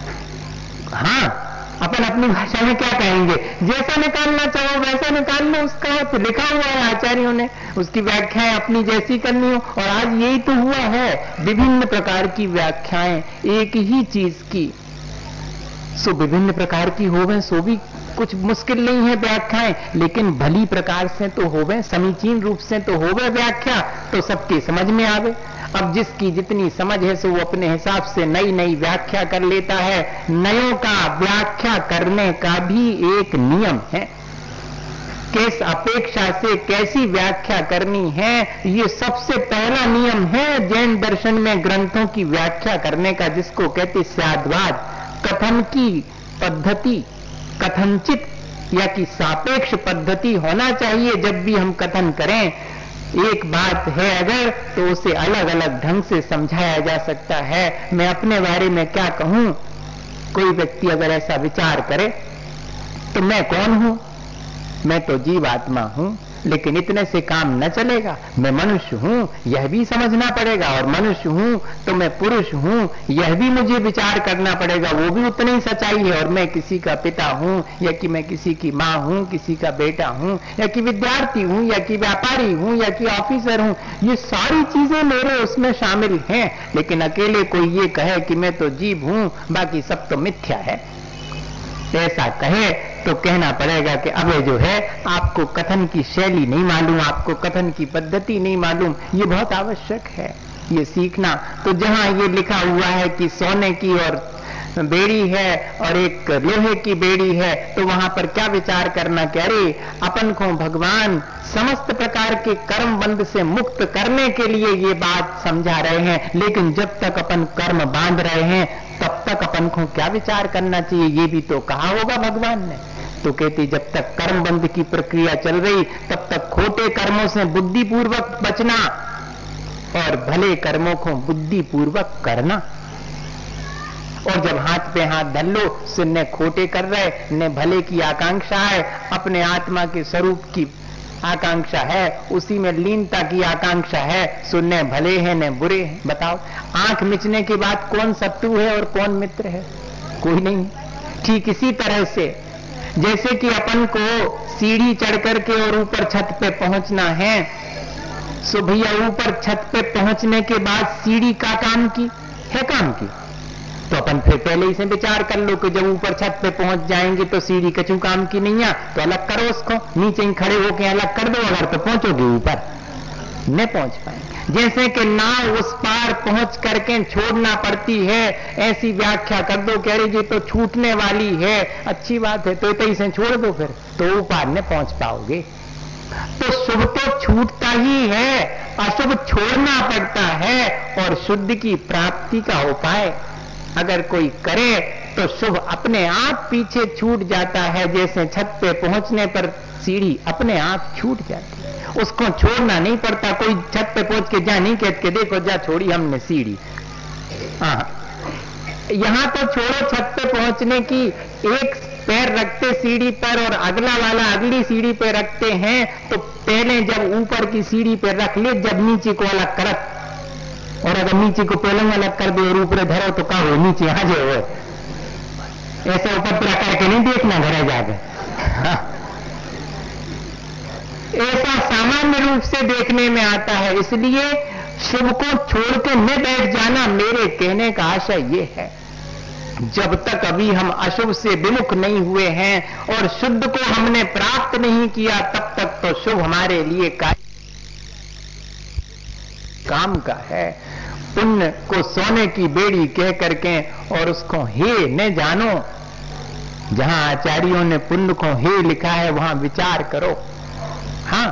हाँ, अपन अपनी भाषा में क्या कहेंगे, जैसा निकालना चाहो वैसा निकाल लो, उसका अर्थ लिखा हुआ है आचार्यों ने, उसकी व्याख्याएं अपनी जैसी करनी हो। और आज यही तो हुआ है, विभिन्न प्रकार की व्याख्याएं एक ही चीज की, सो विभिन्न प्रकार की होवे, सो भी कुछ मुश्किल नहीं है व्याख्याएं, लेकिन भली प्रकार से तो होवे, समीचीन रूप से तो होवे व्याख्या, तो सबके समझ में आवे। अब जिसकी जितनी समझ है सो वो अपने हिसाब से नई नई व्याख्या कर लेता है। नयों का व्याख्या करने का भी एक नियम है, किस अपेक्षा से कैसी व्याख्या करनी है, ये सबसे पहला नियम है जैन दर्शन में ग्रंथों की व्याख्या करने का, जिसको कहते स्याद्वाद। कथन की पद्धति कथनचित या कि सापेक्ष पद्धति होना चाहिए जब भी हम कथन करें। एक बात है अगर तो उसे अलग अलग ढंग से समझाया जा सकता है। मैं अपने बारे में क्या कहूं, कोई व्यक्ति अगर ऐसा विचार करे तो मैं कौन हूं, मैं तो जीवात्मा हूं, लेकिन इतने से काम न चलेगा, मैं मनुष्य हूं यह भी समझना पड़ेगा, और मनुष्य हूं तो मैं पुरुष हूं यह भी मुझे विचार करना पड़ेगा, वो भी उतनी ही सच्चाई है। और मैं किसी का पिता हूं, या कि मैं किसी की मां हूं, किसी का बेटा हूं, या कि विद्यार्थी हूं, या कि व्यापारी हूं, या कि ऑफिसर हूं, ये सारी चीजें मेरे उसमें शामिल हैं। लेकिन अकेले कोई ये कहे कि मैं तो जीव हूं, बाकी सब तो मिथ्या है, ऐसा कहे तो कहना पड़ेगा कि अबे जो है आपको कथन की शैली नहीं मालूम, आपको कथन की पद्धति नहीं मालूम। ये बहुत आवश्यक है ये सीखना। तो जहां ये लिखा हुआ है कि सोने की और बेड़ी है और एक लोहे की बेड़ी है, तो वहां पर क्या विचार करना कि अरे अपन को भगवान समस्त प्रकार के कर्म बंध से मुक्त करने के लिए ये बात समझा रहे हैं, लेकिन जब तक अपन कर्म बांध रहे हैं तब तक अपन को क्या विचार करना चाहिए, ये भी तो कहा होगा भगवान ने। तो कहती जब तक कर्म बंध की प्रक्रिया चल रही तब तक खोटे कर्मों से बुद्धिपूर्वक बचना और भले कर्मों को बुद्धिपूर्वक करना। और जब हाथ पे हाथ धर लो, सुनने खोटे कर रहे, न भले की आकांक्षा है, अपने आत्मा के स्वरूप की आकांक्षा है, उसी में लीनता की आकांक्षा है, सुनने भले हैं न बुरे हैं। बताओ आंख मिचने की बात कौन शत्रु है और कौन मित्र है? कोई नहीं। ठीक इसी तरह से जैसे कि अपन को सीढ़ी चढ़ करके और ऊपर छत पे पहुंचना है, सो भैया ऊपर छत पे पहुंचने के बाद सीढ़ी का काम की है, काम की तो अपन फिर पहले ही से विचार कर लो कि जब ऊपर छत पे पहुंच जाएंगे तो सीढ़ी कछु काम की नहीं है, तो अलग करो उसको, नीचे ही खड़े होके अलग कर दो, अगर तो पहुंचोगे ऊपर न पहुंच पाएंगे। जैसे कि नाव उस पार पहुंच करके छोड़ना पड़ती है, ऐसी व्याख्या कर दो कह रही जी तो छूटने वाली है, अच्छी बात है, तो इतनी से छोड़ दो फिर तो ऊपर न पहुंच पाओगे। तो शुभ तो छूटता ही है, अशुभ छोड़ना पड़ता है, और शुद्ध की प्राप्ति का उपाय अगर कोई करे तो शुभ अपने आप पीछे छूट जाता है। जैसे छत पे पहुंचने पर सीढ़ी अपने आप छूट जाती है, उसको छोड़ना नहीं पड़ता। कोई छत पे पहुंच के जा नहीं कहते के देखो जा छोड़ी हमने सीढ़ी, यहां तो छोड़ो, छत पे पहुंचने की एक पैर रखते सीढ़ी पर और अगला वाला अगली सीढ़ी पे रखते हैं, तो पहले जब ऊपर की सीढ़ी पे रख ले, जब नीचे को अलग करत, और अगर नीचे को पहले अलग कर दो और ऊपर धरो तो कहा हो नीचे आ जाओ, ऐसा उपद्रव करके नहीं देखना घर जाके। ऐसा सामान्य रूप से देखने में आता है। इसलिए शुभ को छोड़ के न बैठ जाना, मेरे कहने का आशय यह है जब तक अभी हम अशुभ से विमुख नहीं हुए हैं और शुद्ध को हमने प्राप्त नहीं किया, तब तक तो शुभ हमारे लिए काम का है। पुण्य को सोने की बेड़ी कह करके और उसको हे न जानो। जहां आचार्यों ने पुण्य को हे लिखा है वहां विचार करो। हां,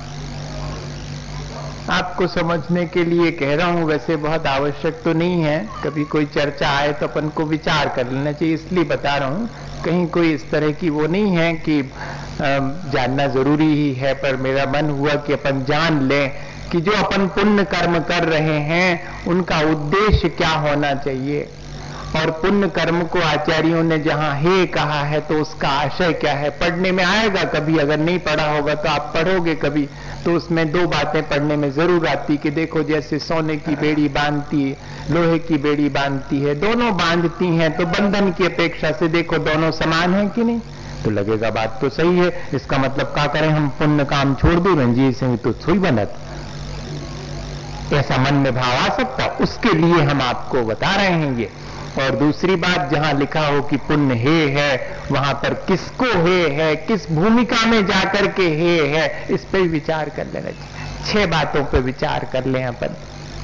आपको समझने के लिए कह रहा हूं, वैसे बहुत आवश्यक तो नहीं है, कभी कोई चर्चा आए तो अपन को विचार कर लेना चाहिए, इसलिए बता रहा हूं। कहीं कोई इस तरह की वो नहीं है कि जानना जरूरी ही है, पर मेरा मन हुआ कि अपन जान लें कि जो अपन पुण्य कर्म कर रहे हैं उनका उद्देश्य क्या होना चाहिए, और पुण्य कर्म को आचार्यों ने जहां हे कहा है तो उसका आशय क्या है। पढ़ने में आएगा कभी, अगर नहीं पढ़ा होगा तो आप पढ़ोगे कभी, तो उसमें दो बातें पढ़ने में जरूर आती कि देखो जैसे सोने की बेड़ी बांधती है, लोहे की बेड़ी बांधती है, दोनों बांधती हैं, तो बंधन की अपेक्षा से देखो दोनों समान है कि नहीं, तो लगेगा बात तो सही है। इसका मतलब क्या करें हम, पुण्य काम छोड़ दे रंजीत सिंह तो सुई बनत, ऐसा मन में भाव आ सकता, उसके लिए हम आपको बता रहे हैं ये। और दूसरी बात, जहां लिखा हो कि पुण्य हे है, वहां पर किसको हे है, किस भूमिका में जाकर के हे है, इस पर विचार कर लेना चाहिए। 6 बातों पर विचार कर लें अपन।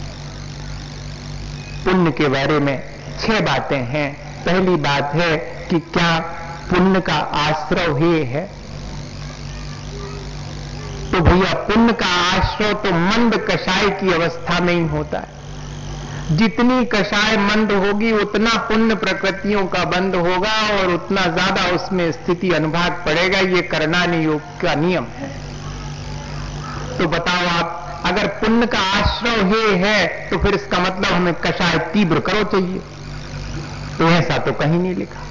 पुण्य के बारे में 6 बातें हैं। पहली बात है कि क्या पुण्य का आश्रय हे है। तो भैया पुण्य का आश्रय तो मंद कषाय की अवस्था में ही होता है। जितनी कषाय मंद होगी उतना पुण्य प्रकृतियों का बंद होगा और उतना ज्यादा उसमें स्थिति अनुभाग पड़ेगा। ये करणानि योग का नियम है। तो बताओ आप, अगर पुण्य का आश्रय हे है तो फिर इसका मतलब हमें कषाय तीव्र करो चाहिए, तो ऐसा तो कहीं नहीं लिखा।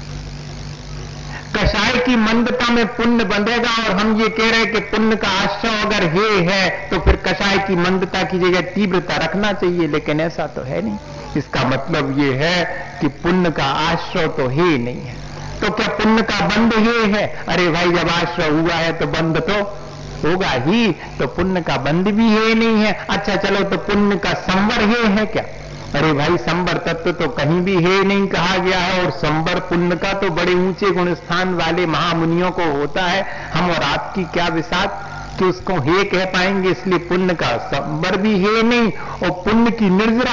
कषाय की मंदता में पुण्य बंधेगा, और हम ये कह रहे हैं कि पुण्य का आश्रय अगर हे है तो फिर कषाय की मंदता की जगह तीव्रता रखना चाहिए, लेकिन ऐसा तो है नहीं। इसका मतलब ये है कि पुण्य का आश्रय तो हे नहीं है। तो क्या पुण्य का बंध हे है? अरे भाई जब आश्रय हुआ है तो बंध तो होगा ही, तो पुण्य का बंध भी हे नहीं है। अच्छा चलो, तो पुण्य का संवर हे है क्या? अरे भाई संवर तत्व तो कहीं भी हे नहीं कहा गया है, और संवर पुण्य का तो बड़े ऊंचे गुण स्थान वाले महामुनियों को होता है। हम और आपकी क्या विसात कि उसको हे कह पाएंगे, इसलिए पुण्य का संवर भी हे नहीं, और पुण्य की निर्जरा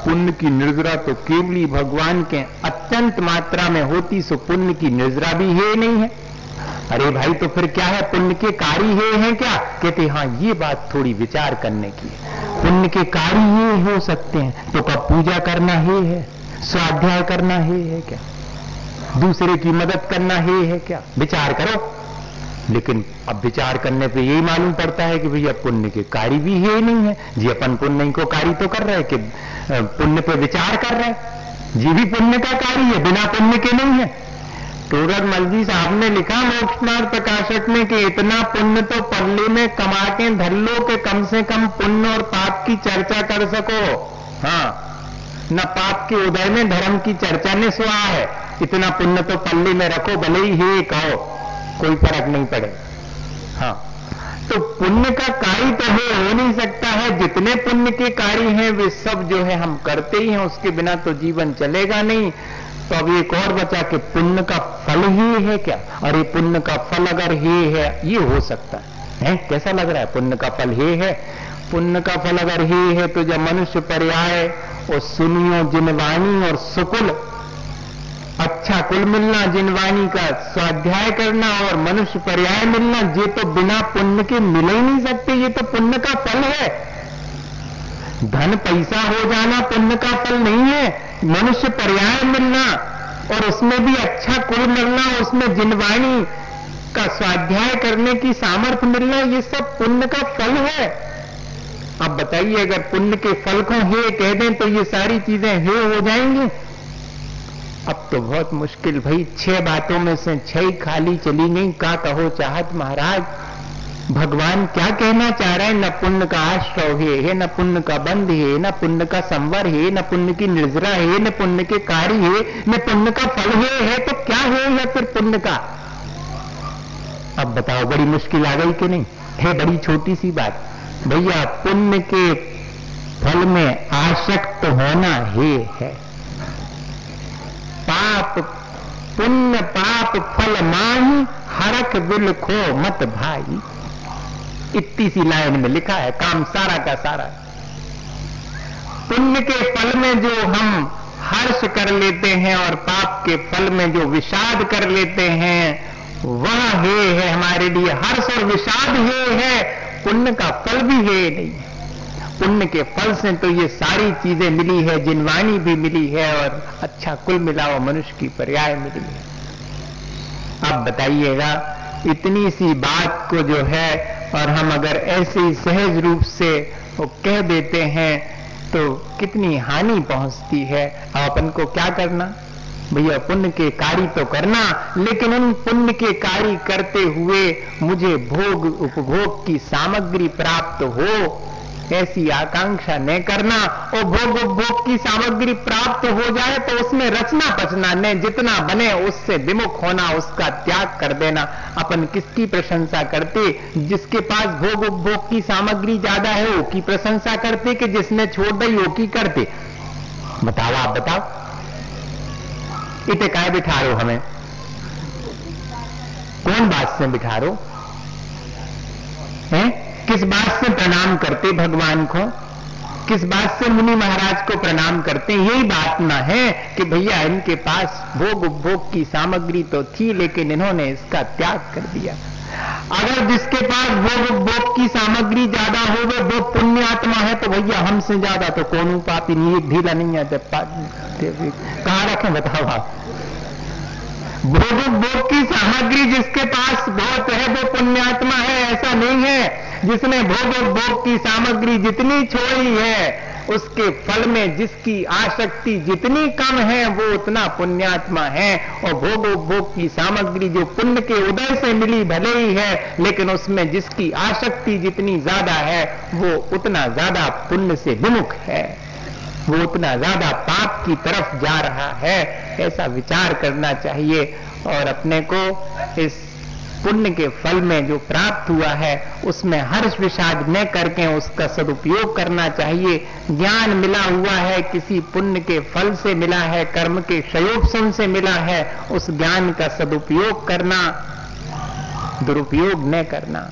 पुण्य की निर्जरा तो केवली भगवान के अत्यंत मात्रा में होती, सो पुण्य की निर्जरा भी है नहीं है। अरे भाई तो फिर क्या है, पुण्य के कार्य हैं क्या? कहते हाँ, ये बात थोड़ी विचार करने की है। पुण्य के कार्य ये हो सकते हैं, तो कब पूजा करना है, स्वाध्याय करना है क्या, दूसरे की मदद करना है क्या? विचार करो। लेकिन अब विचार करने पे यही मालूम पड़ता है कि भैया पुण्य के कार्य भी है नहीं है जी। अपन पुण्य को कार्य तो कर रहे हैं कि पुण्य पे विचार कर रहे हैं जी, भी पुण्य का कार्य है, बिना पुण्य के नहीं है। टोडरमल जी साहब ने लिखा मोक्ष मार्ग प्रकाशक में कि इतना पुण्य तो पल्ले में कमा के धर लो कि कम से कम पुण्य और पाप की चर्चा कर सको। हाँ, न पाप के उदय में धर्म की चर्चा ने सुहा है। इतना पुण्य तो पल्ले में रखो, भले ही हे कहो, कोई फर्क नहीं पड़े। हाँ, तो पुण्य का कार्य तो हो नहीं सकता है। जितने पुण्य के कार्य हैं वे सब जो है हम करते ही हैं, उसके बिना तो जीवन चलेगा नहीं। तो अब एक और बचा कि पुण्य का फल ही है क्या? और ये पुण्य का फल अगर ही है, ये हो सकता है? कैसा लग रहा है? पुण्य का फल ही है। पुण्य का फल अगर ही है तो जब मनुष्य पर्याय और सुनियो जिनवाणी और सुकुल, अच्छा कुल मिलना, जिनवाणी का स्वाध्याय करना और मनुष्य पर्याय मिलना, ये तो बिना पुण्य के मिल ही नहीं सकते। ये तो पुण्य का फल है। धन पैसा हो जाना पुण्य का फल नहीं है। मनुष्य पर्याय मिलना और उसमें भी अच्छा कुल मिलना, उसमें जिनवाणी का स्वाध्याय करने की सामर्थ्य मिलना, ये सब पुण्य का फल है। अब बताइए, अगर पुण्य के फल को हे कह दें तो ये सारी चीजें हे हो जाएंगी? अब तो बहुत मुश्किल भाई। 6 बातों में से 6 ही खाली चली गई। का कहो चाहत महाराज, भगवान क्या कहना चाह रहे हैं? न पुण्य का आश्रय है, न पुण्य का बंध है, न पुण्य का संवर है, न पुण्य की निर्जरा है, न पुण्य के कार्य है, न पुण्य का फल है तो क्या है फिर पुण्य का? अब बताओ, बड़ी मुश्किल आ गई कि नहीं है? बड़ी छोटी सी बात भैया। पुण्य के फल में आसक्त होना ही है। पाप पुण्य पाप फल माही, हरख बिल खो मत भाई। इतनी सी लाइन में लिखा है, काम सारा का सारा। पुण्य के फल में जो हम हर्ष कर लेते हैं और पाप के फल में जो विषाद कर लेते हैं, वह है हमारे लिए हर्ष और विषाद है। पुण्य का फल भी है नहीं। पुण्य के फल से तो ये सारी चीजें मिली है, जिनवाणी भी मिली है और अच्छा कुल मिला और मनुष्य की पर्याय मिली है। अब बताइएगा, इतनी सी बात को जो है और हम अगर ऐसे ही सहज रूप से वो कह देते हैं तो कितनी हानि पहुंचती है। अब अपन को क्या करना भैया? पुण्य के कार्य तो करना, लेकिन उन पुण्य के कार्य करते हुए मुझे भोग उपभोग की सामग्री प्राप्त हो, ऐसी आकांक्षा न करना। और भोग उपभोग की सामग्री प्राप्त हो जाए तो उसमें रचना पचना न, जितना बने उससे विमुख होना, उसका त्याग कर देना। अपन किसकी प्रशंसा करते? जिसके पास भोग उपभोग की सामग्री ज्यादा है वो की प्रशंसा करते कि जिसने छोड़ दी वो की करते? बताओ, आप बताओ। इतने काय बिठा रो हमें? कौन बात से बिठा रो हैं? किस बात से प्रणाम करते भगवान को? किस बात से मुनि महाराज को प्रणाम करते? यही बात ना है कि भैया इनके पास भोग उपभोग की सामग्री तो थी लेकिन इन्होंने इसका त्याग कर दिया। अगर जिसके पास भोग उपभोग की सामग्री ज्यादा हो वो पुण्यात्मा है तो भैया हमसे ज्यादा तो कौन पापी नहीं, ढीला नहीं है। कहां रखें बताओ आप? भोग उपभोग की सामग्री जिसके पास बहुत है वो पुण्यात्मा है, ऐसा नहीं है। जिसने भोग उपभोग की सामग्री जितनी छोड़ी है उसके फल में जिसकी आसक्ति जितनी कम है वो उतना पुण्यात्मा है। और भोग उपभोग की सामग्री जो पुण्य के उदय से मिली भले ही है, लेकिन उसमें जिसकी आसक्ति जितनी ज्यादा है वो उतना ज्यादा पुण्य से विमुख है, वो उतना ज्यादा पाप की तरफ जा रहा है। ऐसा विचार करना चाहिए और अपने को इस पुण्य के फल में जो प्राप्त हुआ है उसमें हर्ष विषाद न करके उसका सदुपयोग करना चाहिए। ज्ञान मिला हुआ है, किसी पुण्य के फल से मिला है, कर्म के क्षयोपशन से मिला है, उस ज्ञान का सदुपयोग करना, दुरुपयोग न करना।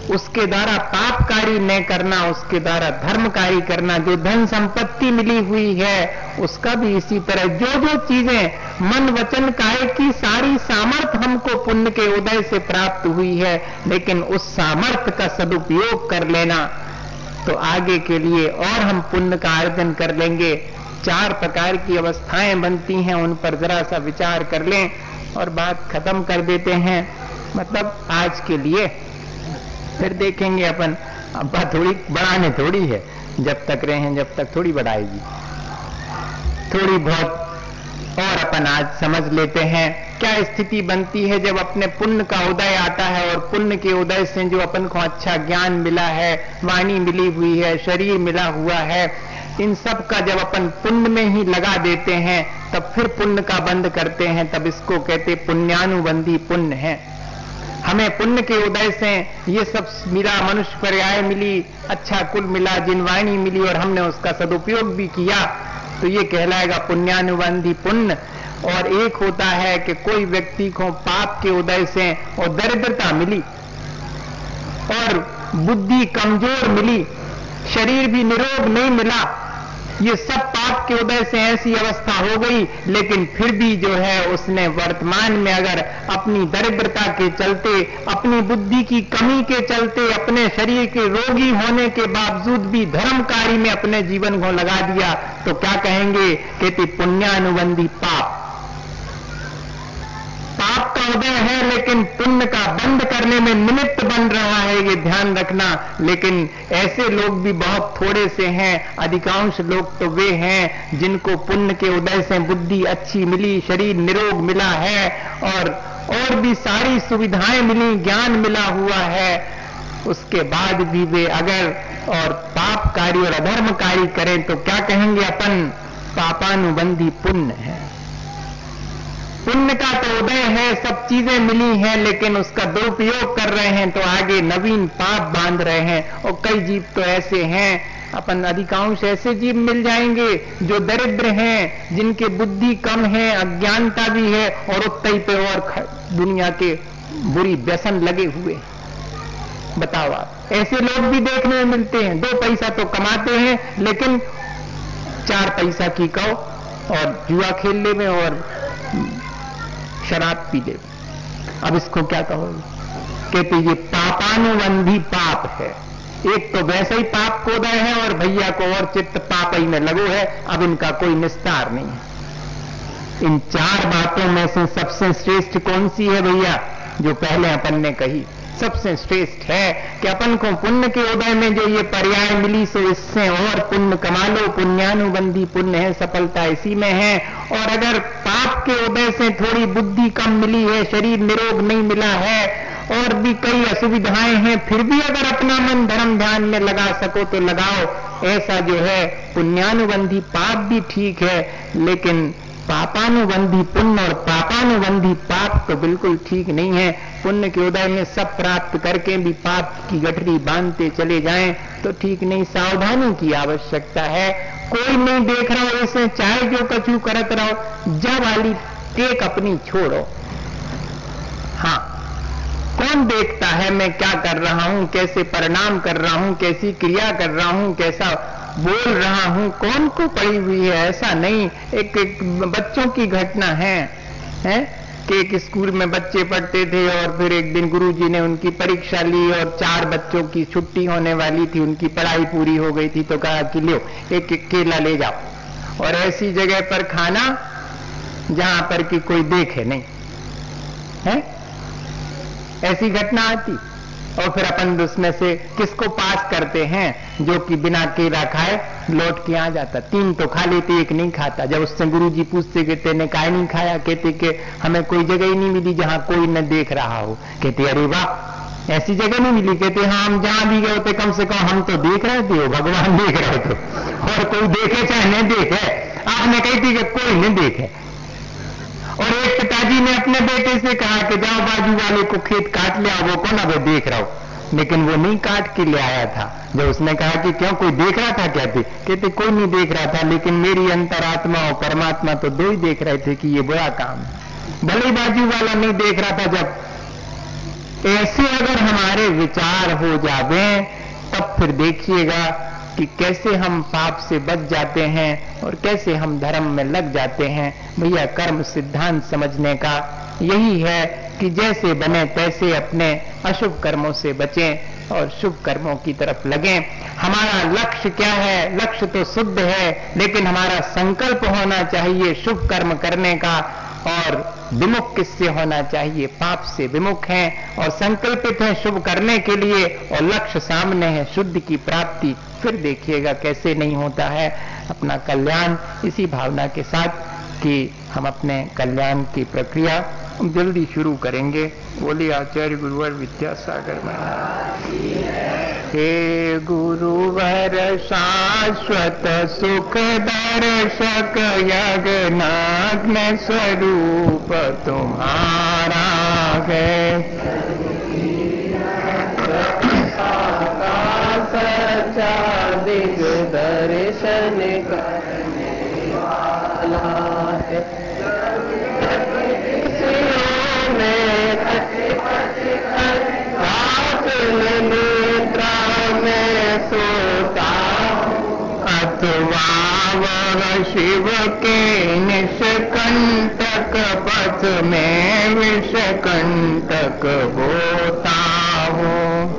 उसके द्वारा पापकारी न करना, उसके द्वारा धर्मकारी करना। जो धन संपत्ति मिली हुई है उसका भी इसी तरह जो जो चीजें मन वचन काय की सारी सामर्थ्य हमको पुण्य के उदय से प्राप्त हुई है, लेकिन उस सामर्थ्य का सदुपयोग कर लेना तो आगे के लिए और हम पुण्य का अर्जन कर लेंगे। 4 प्रकार की अवस्थाएं बनती हैं, उन पर जरा सा विचार कर लें और बात खत्म कर देते हैं। मतलब आज के लिए फिर देखेंगे अपन। अब बात थोड़ी बढ़ाने थोड़ी है, जब तक रहें जब तक थोड़ी बढ़ाएगी, थोड़ी बहुत और अपन आज समझ लेते हैं क्या स्थिति बनती है जब अपने पुण्य का उदय आता है। और पुण्य के उदय से जो अपन को अच्छा ज्ञान मिला है, वाणी मिली हुई है, शरीर मिला हुआ है, इन सब का जब अपन पुण्य में ही लगा देते हैं तब फिर पुण्य का बंद करते हैं, तब इसको कहते पुण्यानुबंधी पुण्य है। हमें पुण्य के उदय से ये सब मिला, मनुष्य पर्याय मिली, अच्छा कुल मिला, जिनवाणी मिली और हमने उसका सदुपयोग भी किया, तो ये कहलाएगा पुण्यानुबंधी पुण्य। और एक होता है कि कोई व्यक्ति को पाप के उदय से और दरिद्रता मिली और बुद्धि कमजोर मिली, शरीर भी निरोग नहीं मिला, ये सब पाप के उदय से ऐसी अवस्था हो गई, लेकिन फिर भी जो है उसने वर्तमान में अगर अपनी दरिद्रता के चलते, अपनी बुद्धि की कमी के चलते, अपने शरीर के रोगी होने के बावजूद भी धर्म कार्य में अपने जीवन को लगा दिया, तो क्या कहेंगे? कहते पुण्यानुबंधी पाप। पाप का उदय है लेकिन पुण्य का बंद करने में निमित्त बन रहा है, ये ध्यान रखना। लेकिन ऐसे लोग भी बहुत थोड़े से हैं, अधिकांश लोग तो वे हैं जिनको पुण्य के उदय से बुद्धि अच्छी मिली, शरीर निरोग मिला है और भी सारी सुविधाएं मिली, ज्ञान मिला हुआ है, उसके बाद भी वे अगर और पाप कार्य और अधर्म कार्य करें तो क्या कहेंगे अपन? पापानुबंधी पुण्य है। पुण्य का तो उदय है, सब चीजें मिली हैं, लेकिन उसका दुरुपयोग कर रहे हैं तो आगे नवीन पाप बांध रहे हैं। और कई जीव तो ऐसे हैं, अपन अधिकांश ऐसे जीव मिल जाएंगे जो दरिद्र हैं, जिनके बुद्धि कम है, अज्ञानता भी है और उत्तई पे और दुनिया के बुरी व्यसन लगे हुए। बताओ आप, ऐसे लोग भी देखने में मिलते हैं। 2 पैसा तो कमाते हैं लेकिन 4 पैसा की कहो और जुआ खेल ले में और शराब पी ले। अब इसको क्या कहोगे? कहते ये पापानुबंधी पाप है। एक तो वैसे ही पाप को उदय है और भैया को और चित्त पाप ही में लगो है, अब इनका कोई निस्तार नहीं है। इन 4 बातों में से सबसे श्रेष्ठ कौन सी है भैया? जो पहले अपन ने कही सबसे श्रेष्ठ है कि अपन को पुण्य के उदय में जो ये पर्याय मिली सो इससे और पुण्य कमा लो। पुण्यानुबंधी पुण्य है, सफलता इसी में है। और अगर पाप के उदय से थोड़ी बुद्धि कम मिली है, शरीर निरोग नहीं मिला है और भी कई असुविधाएं हैं, फिर भी अगर अपना मन धर्म ध्यान में लगा सको तो लगाओ। ऐसा जो है पुण्यानुबंधी पाप भी ठीक है, लेकिन पापानुबंधी पुण्य और पापानुबंधी पाप तो बिल्कुल ठीक नहीं है। पुण्य के उदय में सब प्राप्त करके भी पाप की गठरी बांधते चले जाएं तो ठीक नहीं, सावधानी की आवश्यकता है। कोई नहीं देख रहा हो इसे, चाहे जो कछु करत रहो, जा वाली टेक अपनी छोड़ो। हाँ, कौन देखता है मैं क्या कर रहा हूं, कैसे परिणाम कर रहा हूं, कैसी क्रिया कर रहा हूं, कैसा बोल रहा हूं, कौन को पड़ी हुई है? ऐसा नहीं। एक बच्चों की घटना है कि एक स्कूल में बच्चे पढ़ते थे और फिर एक दिन गुरुजी ने उनकी परीक्षा ली और 4 बच्चों की छुट्टी होने वाली थी, उनकी पढ़ाई पूरी हो गई थी, तो कहा कि लो एक केला ले जाओ और ऐसी जगह पर खाना जहां पर कि कोई देखे नहीं है। ऐसी घटना आती और फिर अपन उसमें से किसको पास करते हैं? जो कि बिना केला खाए लौट के आ जाता। 3 तो खा लेते, 1 नहीं खाता। जब उससे गुरुजी पूछते कि तेने काय नहीं खाया? कहते कि हमें कोई जगह ही नहीं मिली जहां कोई न देख रहा हो। कहते अरे वाह, ऐसी जगह नहीं मिली? कहते हाँ, हम जहां भी गए होते कम से कम हम तो देख रहे थे, भगवान देख रहे थे, और कोई देखे चाहे नहीं देखे। आपने कही थी कि कोई नहीं देखे। और एक पिताजी ने अपने बेटे से कहा कि जाओ बाजू वाले को खेत काट ले आओ, वो कौन अबे देख रहा हो, लेकिन वो नहीं काट के ले आया था। जब उसने कहा कि क्यों, कोई देख रहा था? कहते कोई नहीं देख रहा था, लेकिन मेरी अंतरात्मा और परमात्मा तो 2 ही देख रहे थे कि ये बुरा काम है। भले ही बाजू वाला नहीं देख रहा था, जब ऐसे अगर हमारे विचार हो जावे तब फिर देखिएगा कि कैसे हम पाप से बच जाते हैं और कैसे हम धर्म में लग जाते हैं। भैया कर्म सिद्धांत समझने का यही है कि जैसे बने तैसे अपने अशुभ कर्मों से बचें और शुभ कर्मों की तरफ लगें। हमारा लक्ष्य क्या है? लक्ष्य तो शुद्ध है, लेकिन हमारा संकल्प होना चाहिए शुभ कर्म करने का। और विमुख किससे होना चाहिए? पाप से विमुख हैं और संकल्पित है शुभ करने के लिए, और लक्ष्य सामने है शुद्ध की प्राप्ति। फिर देखिएगा कैसे नहीं होता है अपना कल्याण। इसी भावना के साथ कि हम अपने कल्याण की प्रक्रिया जल्दी शुरू करेंगे। बोलिए आचार्य गुरुवर विद्यासागर महाराज। हे गुरुवर शाश्वत सुख दर्शक यज्ञ स्वरूप तुम्हारा है। सच्चा दिग दर्शन करने वाला है। शिव के निष्कंटक पथ में विषकंटक होता हो।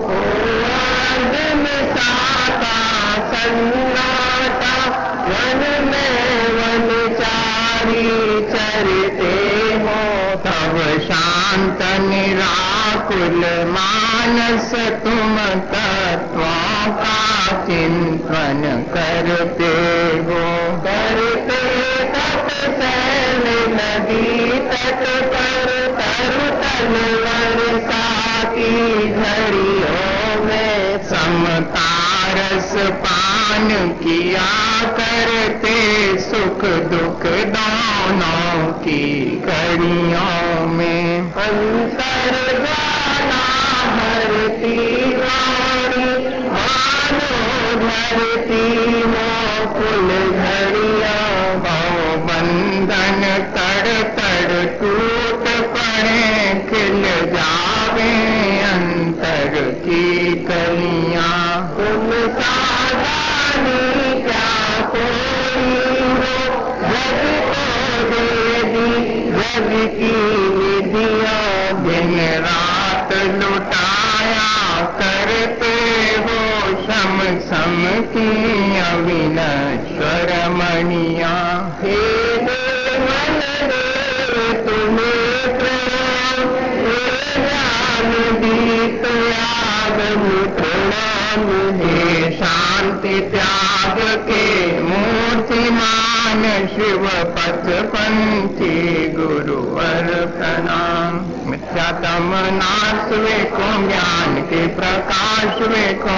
सन्नाटा वन में वनचारी चरते हो, तब शांत निराकुल मानस तुम तत्वों का चिंतन करते हो। करते तपसैल नदी तट पर तरु तन वर्षा की घड़ियों में समतारस पान किया करते, सुख दुख दोनों की घड़ियों में। अंतर ज्वाला भरती गौरी मानो धरती मोकुल घड़ियां, भव बंधन तड़ तड़ टूट पड़े, खिल जावे अंतर की कलियां। तुम सावधानी क्या कोई हो, जग को दे दी जग की विधियां, दिन रात लुटाया करते हो शम सम की अविनश्वर मणिया। हे देवन देव तुम्हें प्रणाम, ज्ञान दीप आगम प्रणाम। हे शांति त्याग के मूर्तिमान शिव पथ पंथी गुरुवर प्रणाम। मिथ्यातम नाश वेको, ज्ञान के प्रकाश वेको,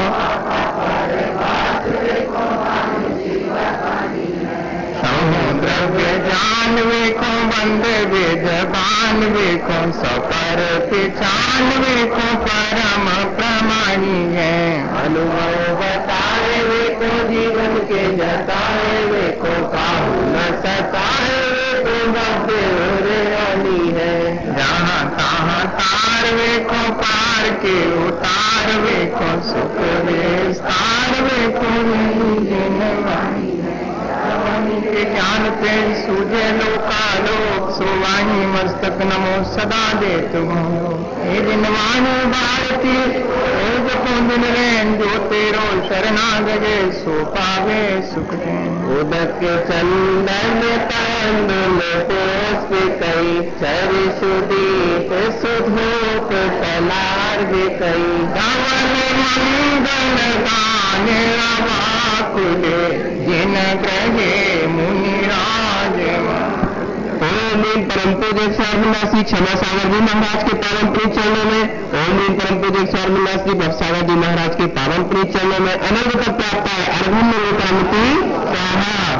द्रव्य जान वेको, वंदे वेद बान वेको, सपर पिछान वेको, परम प्रमाणी है। अनुभव बताए वेको, जीवन के जताए वेको, काहू न सताए वेको, भव्य रेवानी है। जहाँ तहाँ तार वेको, पार के उतार वेको, सुख विस्तार वेको, जनवाणी के ज्ञान पे सूझे लोकालोक, सोवाणी मस्तक नमो सदा दे तुम। हे जिनवाणी भारती जपो दिन रैन, जो तेरो शरणागजे सो पावे सुख चैन। उदक चंदन तांदुल पुष्प कई, सरसुदीप सुधूप तलार्घ कई, धवल मंगल गान अवाकुले, जिन ग्रहे मुनिराज। ओम परम पूज्य स्वामीनाथ क्षमा सागर जी महाराज के पावन प्रिय चरणों में, ओम परम पूज्य स्वामीनाथ जी भवसागर जी महाराज के पावन प्रिय चरणों में अनंत तक प्राप्त है। अर्घ्य लोकामिति स्वाहा।